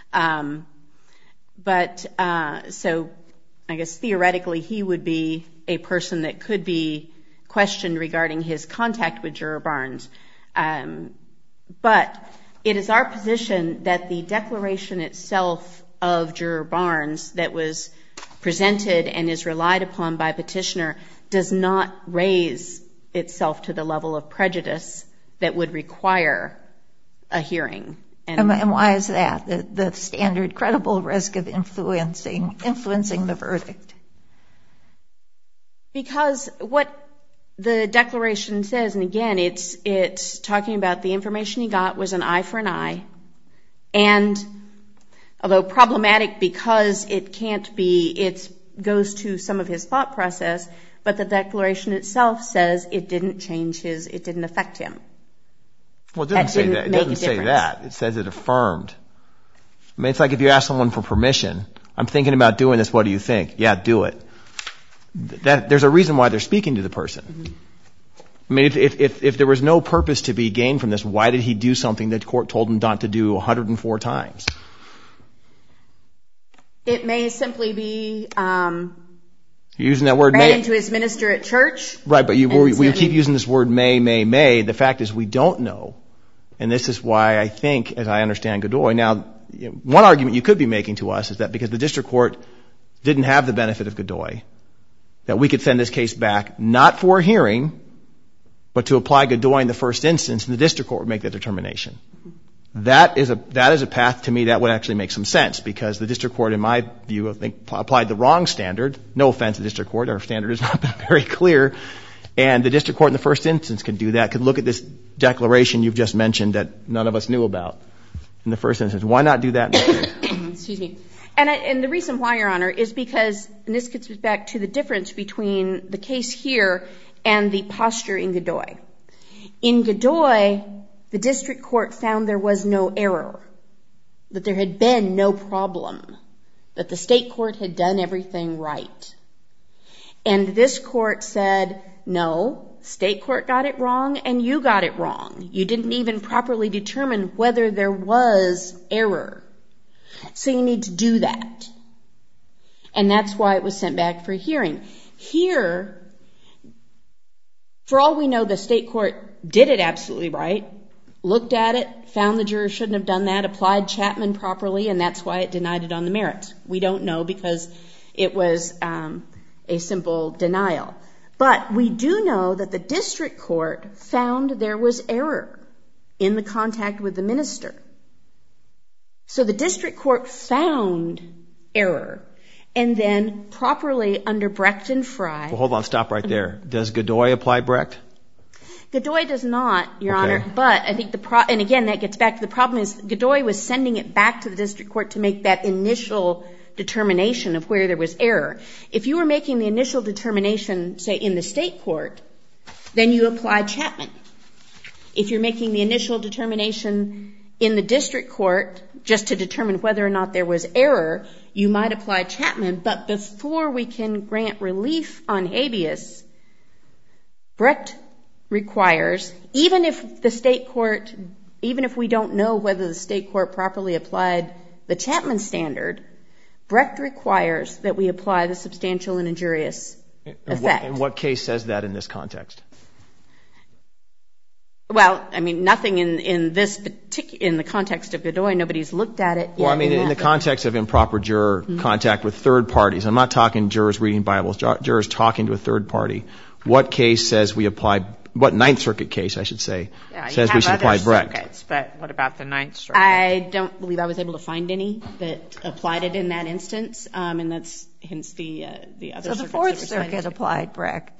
But so I guess theoretically he would be a person that could be questioned regarding his contact with Juror Barnes. But it is our position that the declaration itself of Juror Barnes that was presented and is relied upon by petitioner does not raise itself to the level of prejudice that would require a hearing. And why is that? The standard credible risk of influencing the verdict? Because what the declaration says, and again, it's talking about the information he got was an eye for an eye, and although problematic because it can't be, it goes to some of his thought process, but the declaration itself says it didn't it didn't affect him. Well, it doesn't say that. It doesn't say that. It says it affirmed. I mean, it's like if you ask someone for permission, I'm thinking about doing this, what do you think? Yeah, do it. There's a reason why they're speaking to the person. Mm-hmm. I mean, if there was no purpose to be gained from this, why did he do something that court told him not to do 104 times? It may simply be using that word ran may into his minister at church. Right, but we keep using this word may. The fact is we don't know. And this is why I think, as I understand Godoy, now, one argument you could be making to us is that because the district court didn't have the benefit of Godoy, that we could send this case back not for a hearing, but to apply Godoy in the first instance, and the district court would make that determination. That is a path to me that would actually make some sense, because the district court, in my view, I think applied the wrong standard. No offense to the district court, our standard has not been very clear. And the district court in the first instance could do that, could look at this declaration you've just mentioned that none of us knew about in the first instance. Why not do that? Excuse me. And the reason why, Your Honor, is because, and this gets back to the difference between the case here and the posture in Godoy. In Godoy, the district court found there was no error, that there had been no problem, that the state court had done everything right. And this court said, no, state court got it wrong and you got it wrong. You didn't even properly determine whether there was error. So you need to do that. And that's why it was sent back for a hearing. Here, for all we know, the state court did it absolutely right, looked at it, found the juror shouldn't have done that, applied Chapman properly, and that's why it denied it on the merits. We don't know because it was a simple denial. But we do know that the district court found there was error in the contact with the minister. So the district court found error and then properly under Brecht and Frye. Well, hold on, stop right there. Does Godoy apply Brecht? Godoy does not, Your Honor, but I think and again, that gets back to the problem is Godoy was sending it back to the district court to make that initial determination of where there was error. If you were making the initial determination, say, in the state court, then you apply Chapman. If you're making the initial determination in the district court just to determine whether or not there was error, you might apply Chapman. But before we can grant relief on habeas, Brecht requires, even if the state court, even if we don't know whether the state court properly applied the Chapman standard, Brecht requires that we apply the substantial and injurious effect. And what case says that in this context? Well, I mean, nothing in this particular, in the context of Godoy, nobody's looked at it yet. Well, I mean, in the context of improper juror contact with third parties, I'm not talking jurors reading Bibles, jurors talking to a third party. What case says we apply, what Ninth Circuit case, I should say, says we should apply Brecht? Circuits, but what about the Ninth Circuit? I don't believe I was able to find any that applied it in that instance, and that's hence the other circuits. So the Fourth Circuit applied Brecht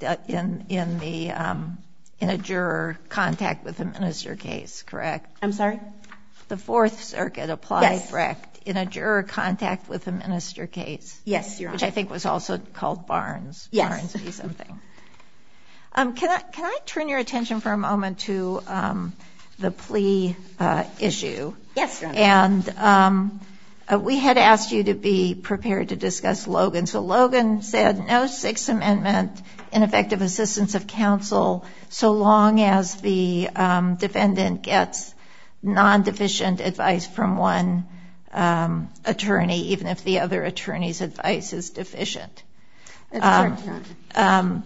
in a juror contact with a minister case, correct? I'm sorry? The Fourth Circuit applied Brecht in a juror contact with a minister case. Yes, Your Honor. Which I think was also called Barnes. Yes. Barnes v. something. Can I turn your attention for a moment to the plea issue? Yes, Your Honor. And we had asked you to be prepared to discuss Logan. So Logan said no Sixth Amendment ineffective assistance of counsel so long as the defendant gets non-deficient advice from one attorney, even if the other attorney's advice is deficient. That's correct, Your Honor.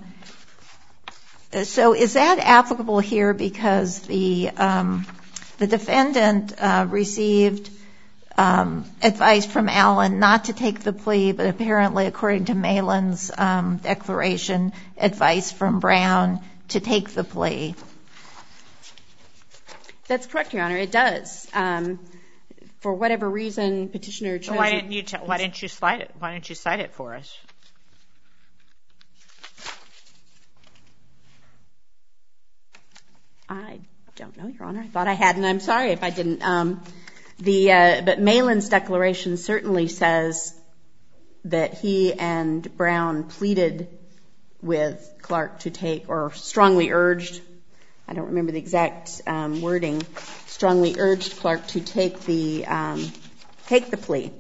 So is that applicable here because the defendant received advice from Allen not to take the plea, but apparently, according to Malin's declaration, advice from Brown to take the plea. That's correct, Your Honor. It does. For whatever reason, petitioner chose. Why didn't you cite it? Why didn't you cite it for us? I don't know, Your Honor. I thought I had, and I'm sorry if I didn't. But Malin's declaration certainly says that he and Brown pleaded with Clark to take, or strongly urged, I don't remember the exact wording, strongly urged Clark to take the plea.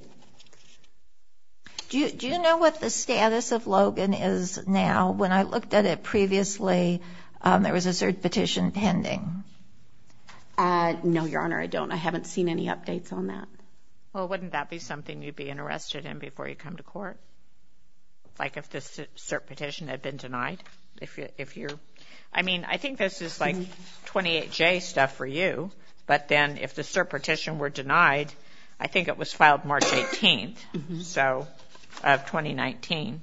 Do you know what the status of Logan is now? When I looked at it previously, there was a cert petition pending. No, Your Honor, I don't. I haven't seen any updates on that. Well, wouldn't that be something you'd be interested in before you come to court? Like if the cert petition had been denied? I mean, I think this is like 28J stuff for you, but then if the cert petition were denied, I think it was filed March 18th, so of 2019.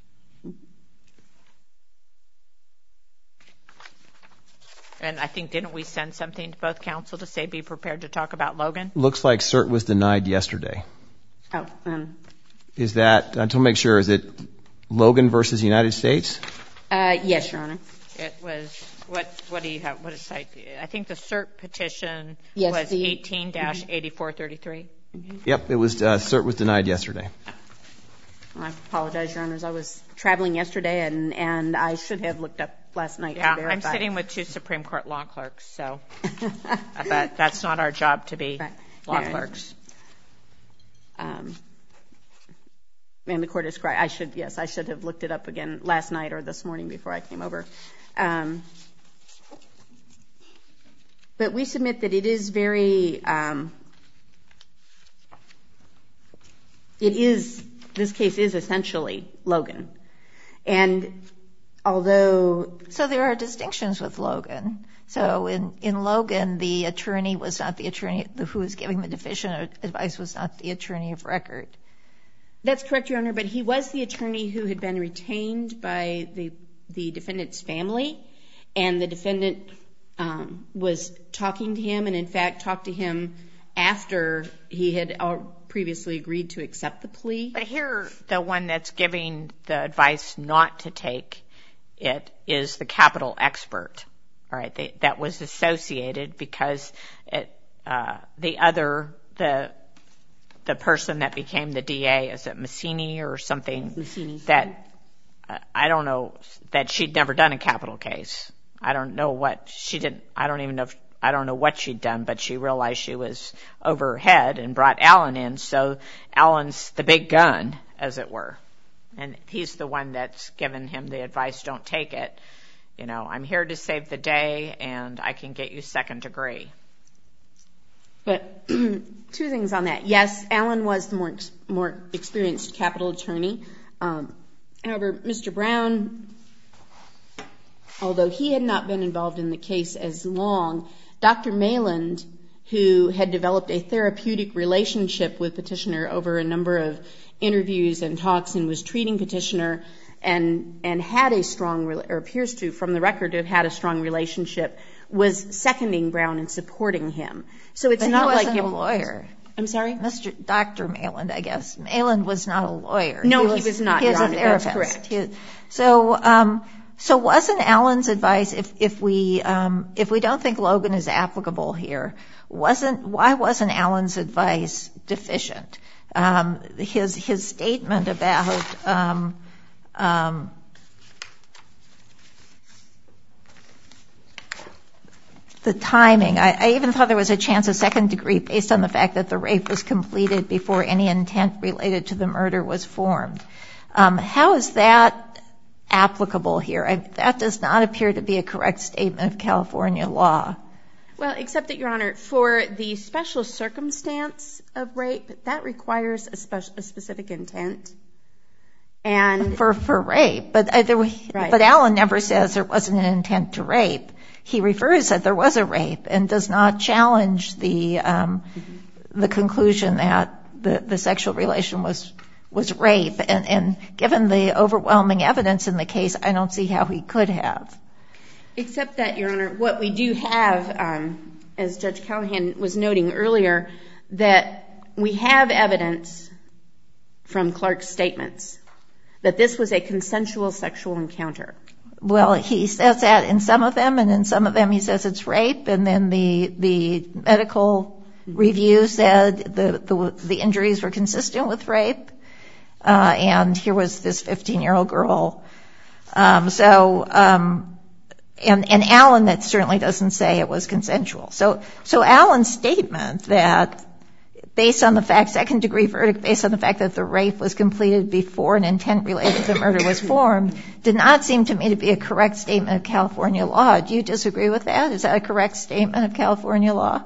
And I think, didn't we send something to both counsel to say be prepared to talk about Logan? Looks like cert was denied yesterday. Oh. Is that, to make sure, is it Logan versus United States? Yes, Your Honor. It was, what do you have, what is site? I think the cert petition was 18-8433. Yep, it was, cert was denied yesterday. I apologize, Your Honors. I was traveling yesterday, and I should have looked up last night to verify. I'm sitting with 2 Supreme Court law clerks, so but that's not our job to be law clerks. And the court is correct. I should have looked it up again last night or this morning before I came over. But we submit that it is very, this case is essentially Logan. And although... So there are distinctions with Logan. So in Logan, the attorney was not the attorney who was giving the deficient advice, was not the attorney of record. That's correct, Your Honor, but he was the attorney who had been retained by the defendant's family, and the defendant was talking to him, and in fact talked to him after he had previously agreed to accept the plea. But here, the one that's giving the advice not to take it is the capital expert. All right, that was associated because the person that became the DA, is it Massini or something? Massini. That I don't know, that she'd never done a capital case. I don't know what she did. I don't know what she'd done, but she realized she was over her head and brought Allen in. So Allen's the big gun, as it were. And he's the one that's given him the advice, don't take it. You know, I'm here to save the day, and I can get you second degree. But 2 things on that. Yes, Allen was the more experienced capital attorney. However, Mr. Brown, although he had not been involved in the case as long, Dr. Mayland, who had developed a therapeutic relationship with petitioner over a number of interviews and talks and was treating petitioner and had a strong, or appears to, from the record, to have had a strong relationship, was seconding Brown and supporting him. So it's not like he wasn't a lawyer. I'm sorry? Dr. Mayland, I guess. Mayland was not a lawyer. No, he was not, Your Honor. That's correct. So wasn't Allen's advice, if we don't think Logan is applicable here, why wasn't Allen's advice deficient? His statement about the timing, I even thought there was a chance of second degree based on the fact that the rape was completed before any intent related to the murder was formed. How is that applicable here? That does not appear to be a correct statement of California law. Well, except that, Your Honor, for the special circumstance of rape, that requires a specific intent. And for rape, but Allen never says there wasn't an intent to rape. He refers that there was a rape and does not challenge the the conclusion that the sexual relation was rape. And given the overwhelming evidence in the case, I don't see how he could have. Except that, Your Honor, what we do have, as Judge Callahan was noting earlier, that we have evidence from Clark's statements that this was a consensual sexual encounter. Well, he says that in some of them, and in some of them he says it's rape, and then the medical review said the injuries were consistent with rape, and here was this 15-year-old girl. And Allen, that certainly doesn't say it was consensual. So Allen's statement that based on the fact, second-degree verdict, based on the fact that the rape was completed before an intent related to the murder was formed, did not seem to me to be a correct statement of California law. Do you disagree with that? Is that a correct statement of California law?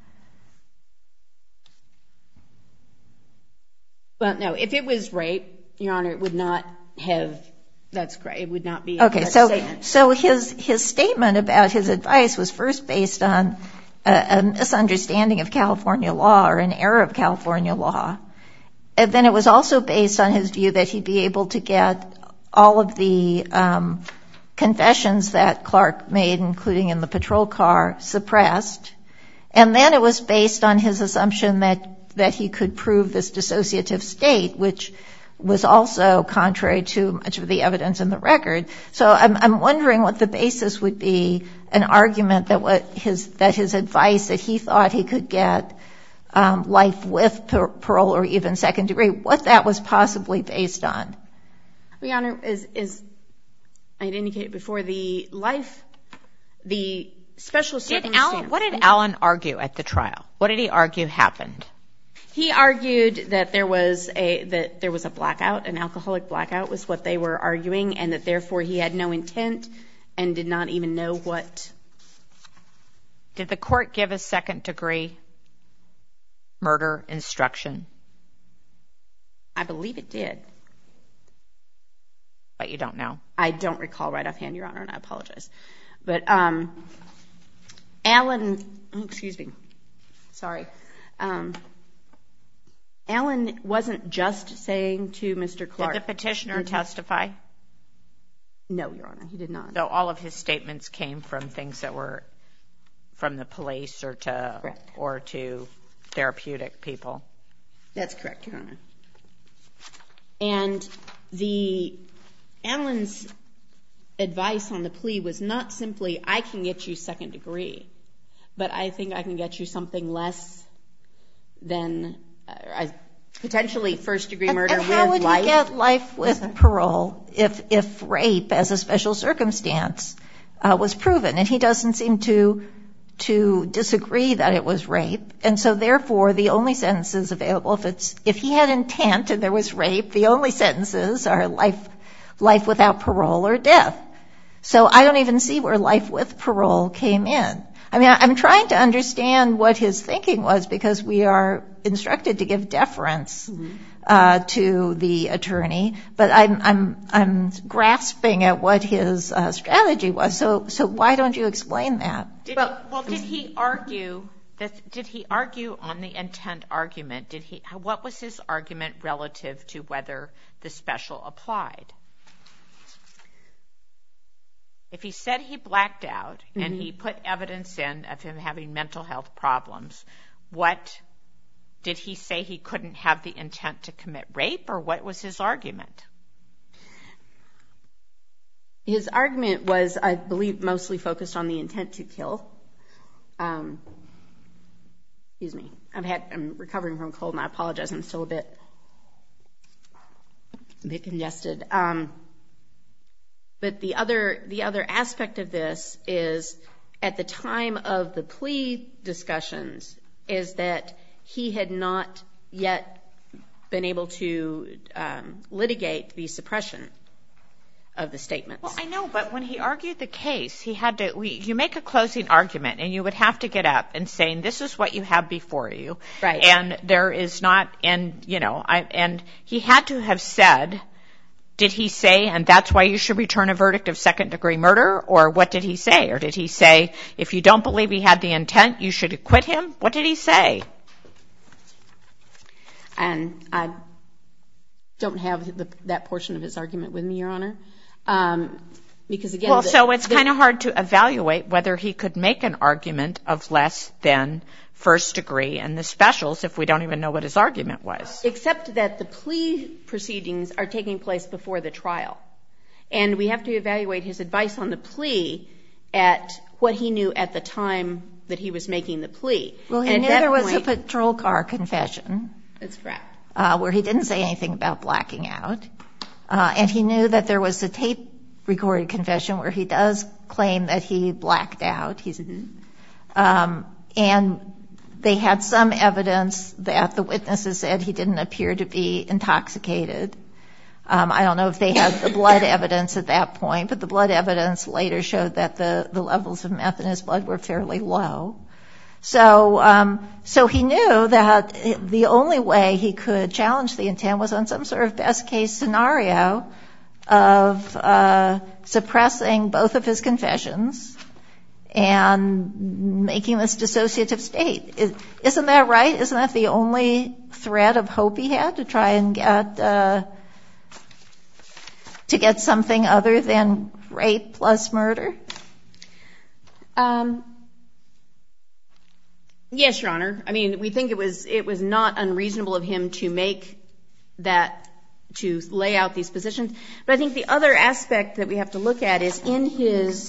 Well, no. If it was rape, Your Honor, it would not have, that's correct. It would not be a correct statement. So his statement about his advice was first based on a misunderstanding of California law or an error of California law. And then it was also based on his view that he'd be able to get all of the confessions that Clark made, including in the patrol car, suppressed. And then it was based on his assumption that he could prove this dissociative state, which was also contrary to much of the evidence in the record. So I'm wondering what the basis would be, an argument that his advice that he thought he could get life with parole or even second degree, what that was possibly based on. Well, Your Honor, as I had indicated before, the special circumstance. What did Allen argue at the trial? What did he argue happened? He argued that there was a blackout, an alcoholic blackout was what they were arguing, and that therefore he had no intent and did not even know what. Did the court give a second-degree murder instruction? I believe it did. But you don't know? I don't recall right offhand, Your Honor, and I apologize. But Allen wasn't just saying to Mr. Clark. Did the petitioner testify? No, Your Honor, he did not. So all of his statements came from things that were from the police or to therapeutic people? That's correct, Your Honor. And Allen's advice on the plea was not simply, I can get you second degree, but I think I can get you something less than potentially first-degree murder with life. And how would he get life with parole if rape as a special circumstance was proven? And he doesn't seem to disagree that it was rape. And so therefore, the only sentences available, if he had intent and there was rape, the only sentences are life without parole or death. So I don't even see where life with parole came in. I mean, I'm trying to understand what his thinking was, because we are instructed to give deference to the attorney, but I'm grasping at what his strategy was. So why don't you explain that? Did he argue on the intent argument? What was his argument relative to whether the special applied? If he said he blacked out and he put evidence in of him having mental health problems, what did he say? He couldn't have the intent to commit rape, or what was his argument? His argument was, I believe, mostly focused on the intent to kill. Excuse me. I'm recovering from a cold, and I apologize. I'm still a bit congested. But the other aspect of this is, at the time of the plea discussions, is that he had not yet been able to litigate the suppression of the statements. Well, I know, but when he argued the case, he had to. You make a closing argument, and you would have to get up and say, "This is what you have before you." Right. And there is not, and he had to have said. Did he say, and that's why you should return a verdict of second-degree murder? Or what did he say? Or did he say, if you don't believe he had the intent, you should acquit him? What did he say? And I don't have that portion of his argument with me, Your Honor. Because again... Well, so it's kind of hard to evaluate whether he could make an argument of less than first degree and the specials if we don't even know what his argument was. Except that the plea proceedings are taking place before the trial. And we have to evaluate his advice on the plea at what he knew at the time that he was making the plea. Well, he knew there was a patrol car confession. That's correct. Where he didn't say anything about blacking out. And he knew that there was a tape-recorded confession where he does claim that he blacked out. And they had some evidence that the witnesses said he didn't appear to be intoxicated. I don't know if they had the blood evidence at that point, but the blood evidence later showed that the levels of meth in his blood were fairly low. So he knew that the only way he could challenge the intent was on some sort of best-case scenario of suppressing both of his confessions and making this dissociative state. Isn't that right? Isn't that the only thread of hope he had to try and get something other than rape plus murder? Yes, Your Honor. I mean, we think it was not unreasonable of him to make that, to lay out these positions. But I think the other aspect that we have to look at is in his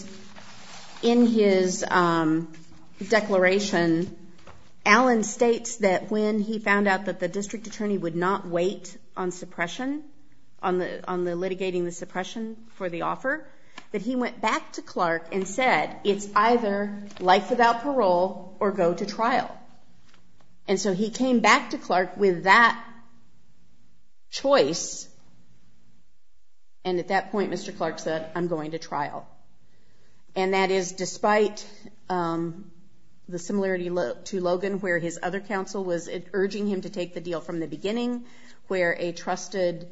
declaration, Allen states that when he found out that the district attorney would not wait on suppression, on the litigating the suppression for the offer, that he went back to Clark and said, it's either life without parole or go to trial. And so he came back to Clark with that choice. And at that point, Mr. Clark said, I'm going to trial. And that is despite the similarity to Logan, where his other counsel was urging him to take the deal from the beginning, where a trusted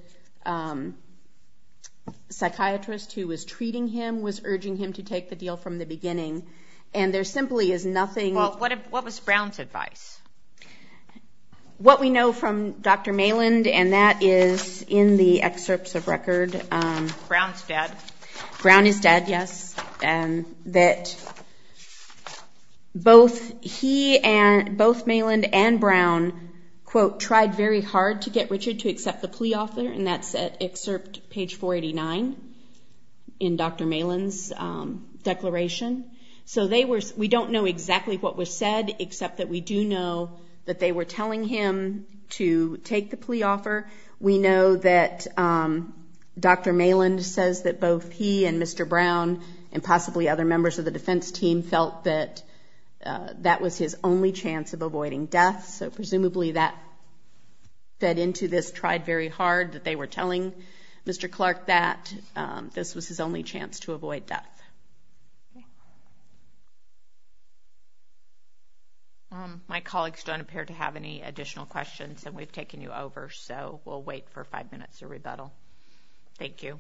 psychiatrist who was treating him was urging him to take the deal from the beginning. And there simply is nothing... Well, what was Brown's advice? What we know from Dr. Mayland, and that is in the excerpts of record... Brown's dead. Brown is dead, yes. And that both Mayland and Brown, quote, tried very hard to get Richard to accept the plea offer, and that's at excerpt page 489 in Dr. Mayland's declaration. So we don't know exactly what was said, except that we do know that they were telling him to take the plea offer. We know that Dr. Mayland says that both he and Mr. Brown and possibly other members of the defense team felt that that was his only chance of avoiding death. So presumably that fed into this tried very hard, that they were telling Mr. Clark that this was his only chance to avoid death. My colleagues don't appear to have any additional questions, and we've taken you over, so we'll wait for 5 minutes of rebuttal. Thank you.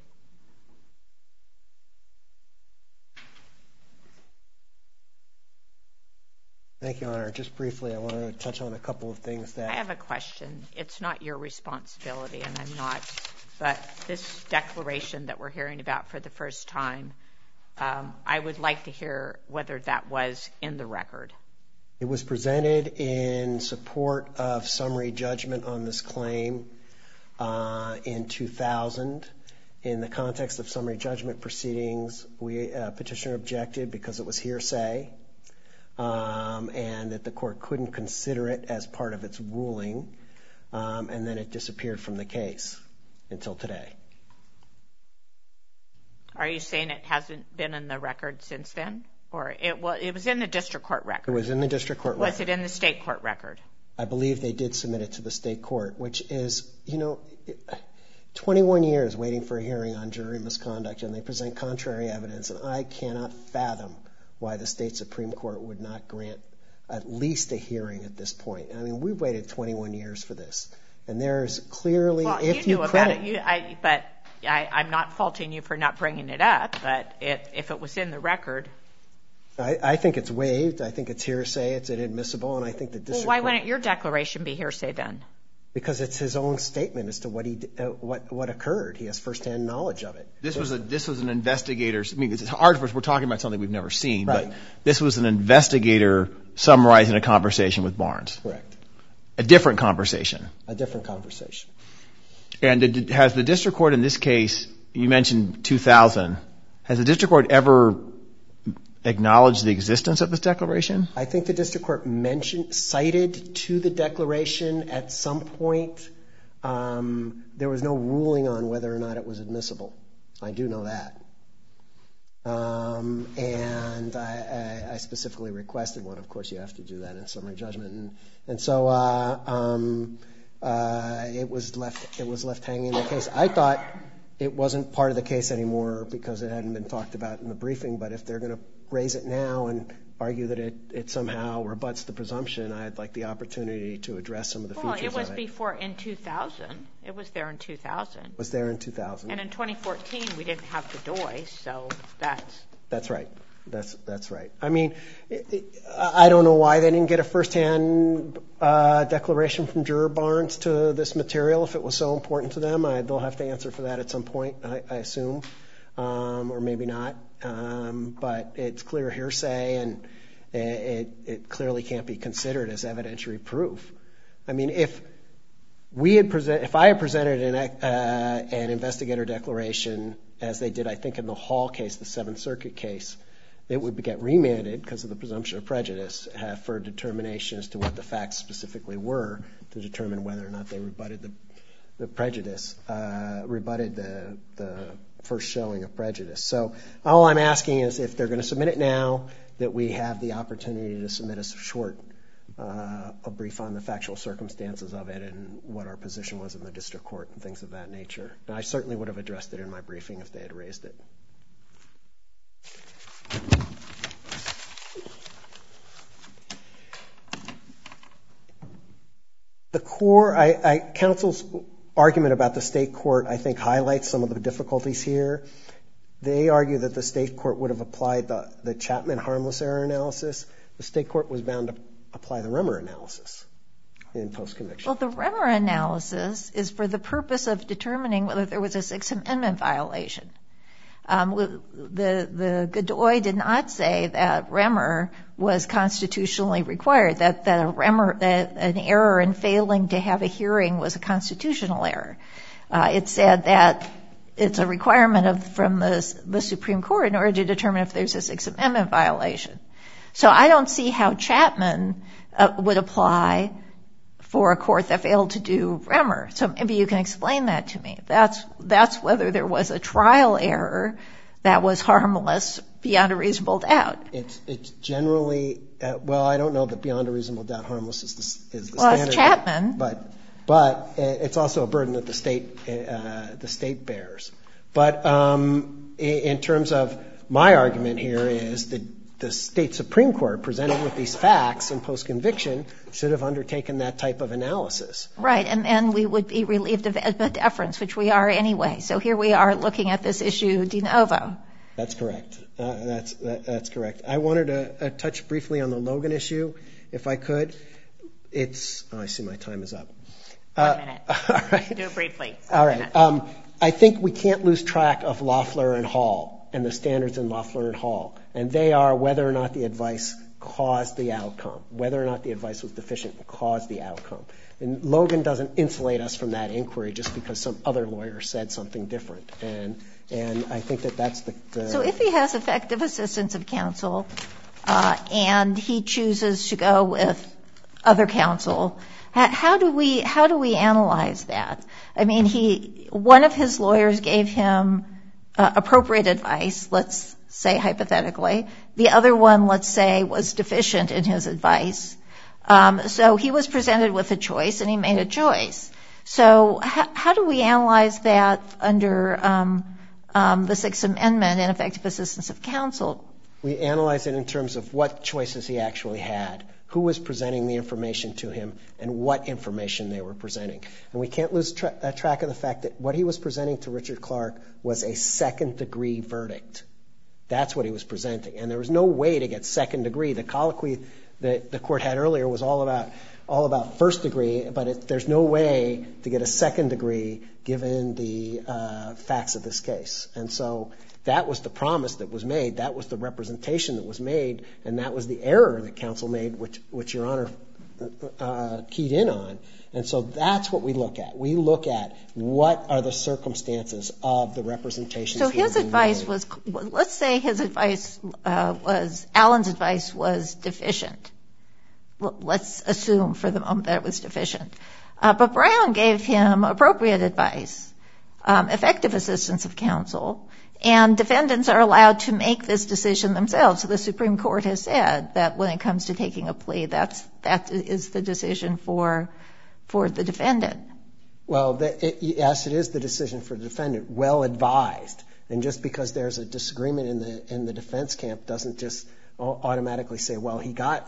Thank you, Your Honor. Just briefly, I want to touch on a couple of things that... I have a question. It's not your responsibility, and I'm not, but this declaration that we're hearing about for the first time, I would like to hear whether that was in the record. It was presented in support of summary judgment on this claim in 2000. In the context of summary judgment proceedings, petitioner objected because it was hearsay, and that the court couldn't consider it as part of its ruling, and then it disappeared from the case until today. Are you saying it hasn't been in the record since then? Or it was in the district court record? It was in the district court record. Was it in the state court record? I believe they did submit it to the state court, which is, 21 years waiting for a hearing on jury misconduct, and they present contrary evidence, and I cannot fathom why the state Supreme Court would not grant at least a hearing at this point. I mean, we've waited 21 years for this, and there's clearly... Well, you knew about it, but I'm not faulting you for not bringing it up, but if it was in the record... I think it's waived. I think it's hearsay. It's inadmissible, and I think the district Well, why wouldn't your declaration be hearsay then? Because it's his own statement as to what occurred. He has firsthand knowledge of it. This was an investigator's. I mean, it's hard for us. We're talking about something we've never seen, right. But this was an investigator summarizing a conversation with Barnes. Correct. A different conversation. A different conversation. And has the district court in this case? You mentioned 2000. Has the district court ever acknowledged the existence of this declaration? I think the district court cited to the declaration at some point. There was no ruling on whether or not it was admissible. I do know that. And I specifically requested one. Of course, you have to do that in summary judgment. And so it was left hanging in the case. I thought it wasn't part of the case anymore because it hadn't been talked about in the briefing. But if they're going to raise it now and argue that it somehow rebuts the presumption, I'd like the opportunity to address some of the features of it. Well, it was before in 2000. It was there in 2000. Was there in 2000. And in 2014, we didn't have Godoy, so that's right. That's right. I mean, I don't know why they didn't get a firsthand declaration from Juror Barnes to this material if it was so important to them. They'll have to answer for that at some point, I assume, or maybe not. But it's clear hearsay, and it clearly can't be considered as evidentiary proof. I mean, if I had presented an investigator declaration, as they did, I think, in the Hall case, the Seventh Circuit case, it would get remanded because of the presumption of prejudice for determination as to what the facts specifically were to determine whether or not they rebutted the prejudice, rebutted the first showing of prejudice. So all I'm asking is if they're going to submit it now, that we have the opportunity to submit a short a brief on the factual circumstances of it and what our position was in the district court and things of that nature. And I certainly would have addressed it in my briefing if they had raised it. The core, counsel's argument about the state court, I think, highlights some of the difficulties here. They argue that the state court would have applied the Chapman harmless error analysis. The state court was bound to apply the Remmer analysis in post-conviction. Well, the Remmer analysis is for the purpose of determining whether there was a Sixth Amendment violation. The Godoy did not say that Remmer was constitutionally required, that an error in failing to have a hearing was a constitutional error. It said that it's a requirement from the Supreme Court in order to determine if there's a Sixth Amendment violation. So I don't see how Chapman would apply for a court that failed to do Remmer. So maybe you can explain that to me. That's whether there was a trial error that was harmless beyond a reasonable doubt. It's generally, well, I don't know that beyond a reasonable doubt harmless is the standard. Well, it's Chapman. But it's also a burden that the state bears. But in terms of my argument here is that the state Supreme Court, presented with these facts in post-conviction, should have undertaken that type of analysis. Right, and we would be relieved of a deference, which we are anyway. So here we are looking at this issue de novo. That's correct. That's correct. I wanted to touch briefly on the Logan issue, if I could. I see my time is up. 1 minute. All right. Do it briefly. All right. I think we can't lose track of Loeffler and Hall and the standards in Loeffler and Hall. And they are whether or not the advice caused the outcome, whether or not the advice was deficient and caused the outcome. And Logan doesn't insulate us from that inquiry just because some other lawyer said something different. And I think that's the... So if he has effective assistance of counsel and he chooses to go with other counsel, how do we analyze that? I mean, one of his lawyers gave him appropriate advice, let's say hypothetically. The other one, let's say, was deficient in his advice. So he was presented with a choice and he made a choice. So how do we analyze that under the Sixth Amendment and effective assistance of counsel? We analyze it in terms of what choices he actually had, who was presenting the information to him, and what information they were presenting. And we can't lose track of the fact that what he was presenting to Richard Clark was a second-degree verdict. That's what he was presenting. And there was no way to get second degree. The colloquy that the court had earlier was all about all about first degree, but there's no way to get a second degree given the facts of this case. And so that was the promise that was made, that was the representation that was made, and that was the error that counsel made, which Your Honor keyed in on. And so that's what we look at. We look at what are the circumstances of the representations. So his advice was, let's say his advice was, Allen's advice was deficient. Let's assume for the moment that it was deficient. But Brown gave him appropriate advice, effective assistance of counsel, and defendants are allowed to make this decision themselves. So the Supreme Court has said that when it comes to taking a plea, that is the decision for the defendant. Well, yes, it is the decision for the defendant, well advised. And just because there's a disagreement in the defense camp doesn't just automatically say, well, he got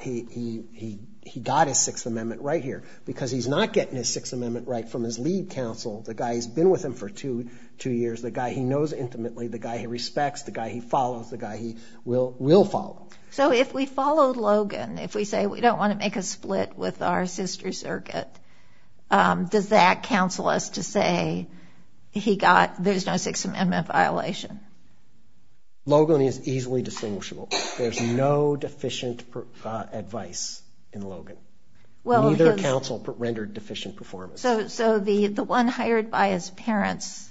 his Sixth Amendment right here, because he's not getting his Sixth Amendment right from his lead counsel, the guy who's been with him for two years, the guy he knows intimately, the guy he respects, the guy he follows, the guy he will follow. So if we followed Logan, if we say we don't want to make a split with our sister circuit, does that counsel us to say there's no Sixth Amendment violation? Logan is easily distinguishable. There's no deficient advice in Logan. Well, neither counsel rendered deficient performance. So the one hired by his parents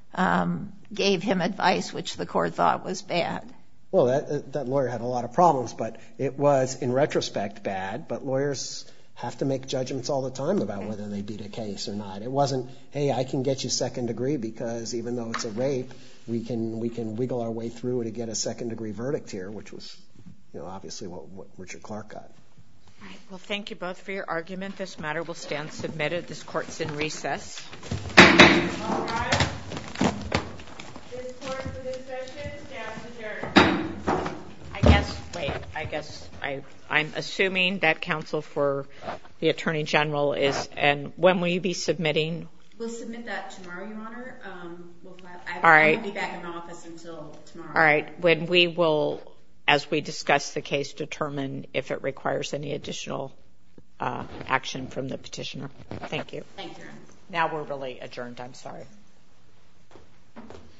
gave him advice which the court thought was bad. Well, that lawyer had a lot of problems, but it was, in retrospect, bad. But lawyers have to make judgments all the time about whether they beat a case or not. It wasn't, hey, I can get you second degree because even though it's a rape, we can wiggle our way through to get a second degree verdict here, which was, obviously what Richard Clark got. All right. Well, thank you both for your argument. This matter will stand submitted. This court's in recess. All right. This court for this session stands adjourned. I'm assuming that counsel for the Attorney General is, and when will you be submitting? We'll submit that tomorrow, Your Honor. I won't be back in my office until tomorrow. All right. When we will, as we discuss the case, determine if it requires any additional action from the petitioner. Thank you. Thank you, Your Honor. Now we're really adjourned. I'm sorry.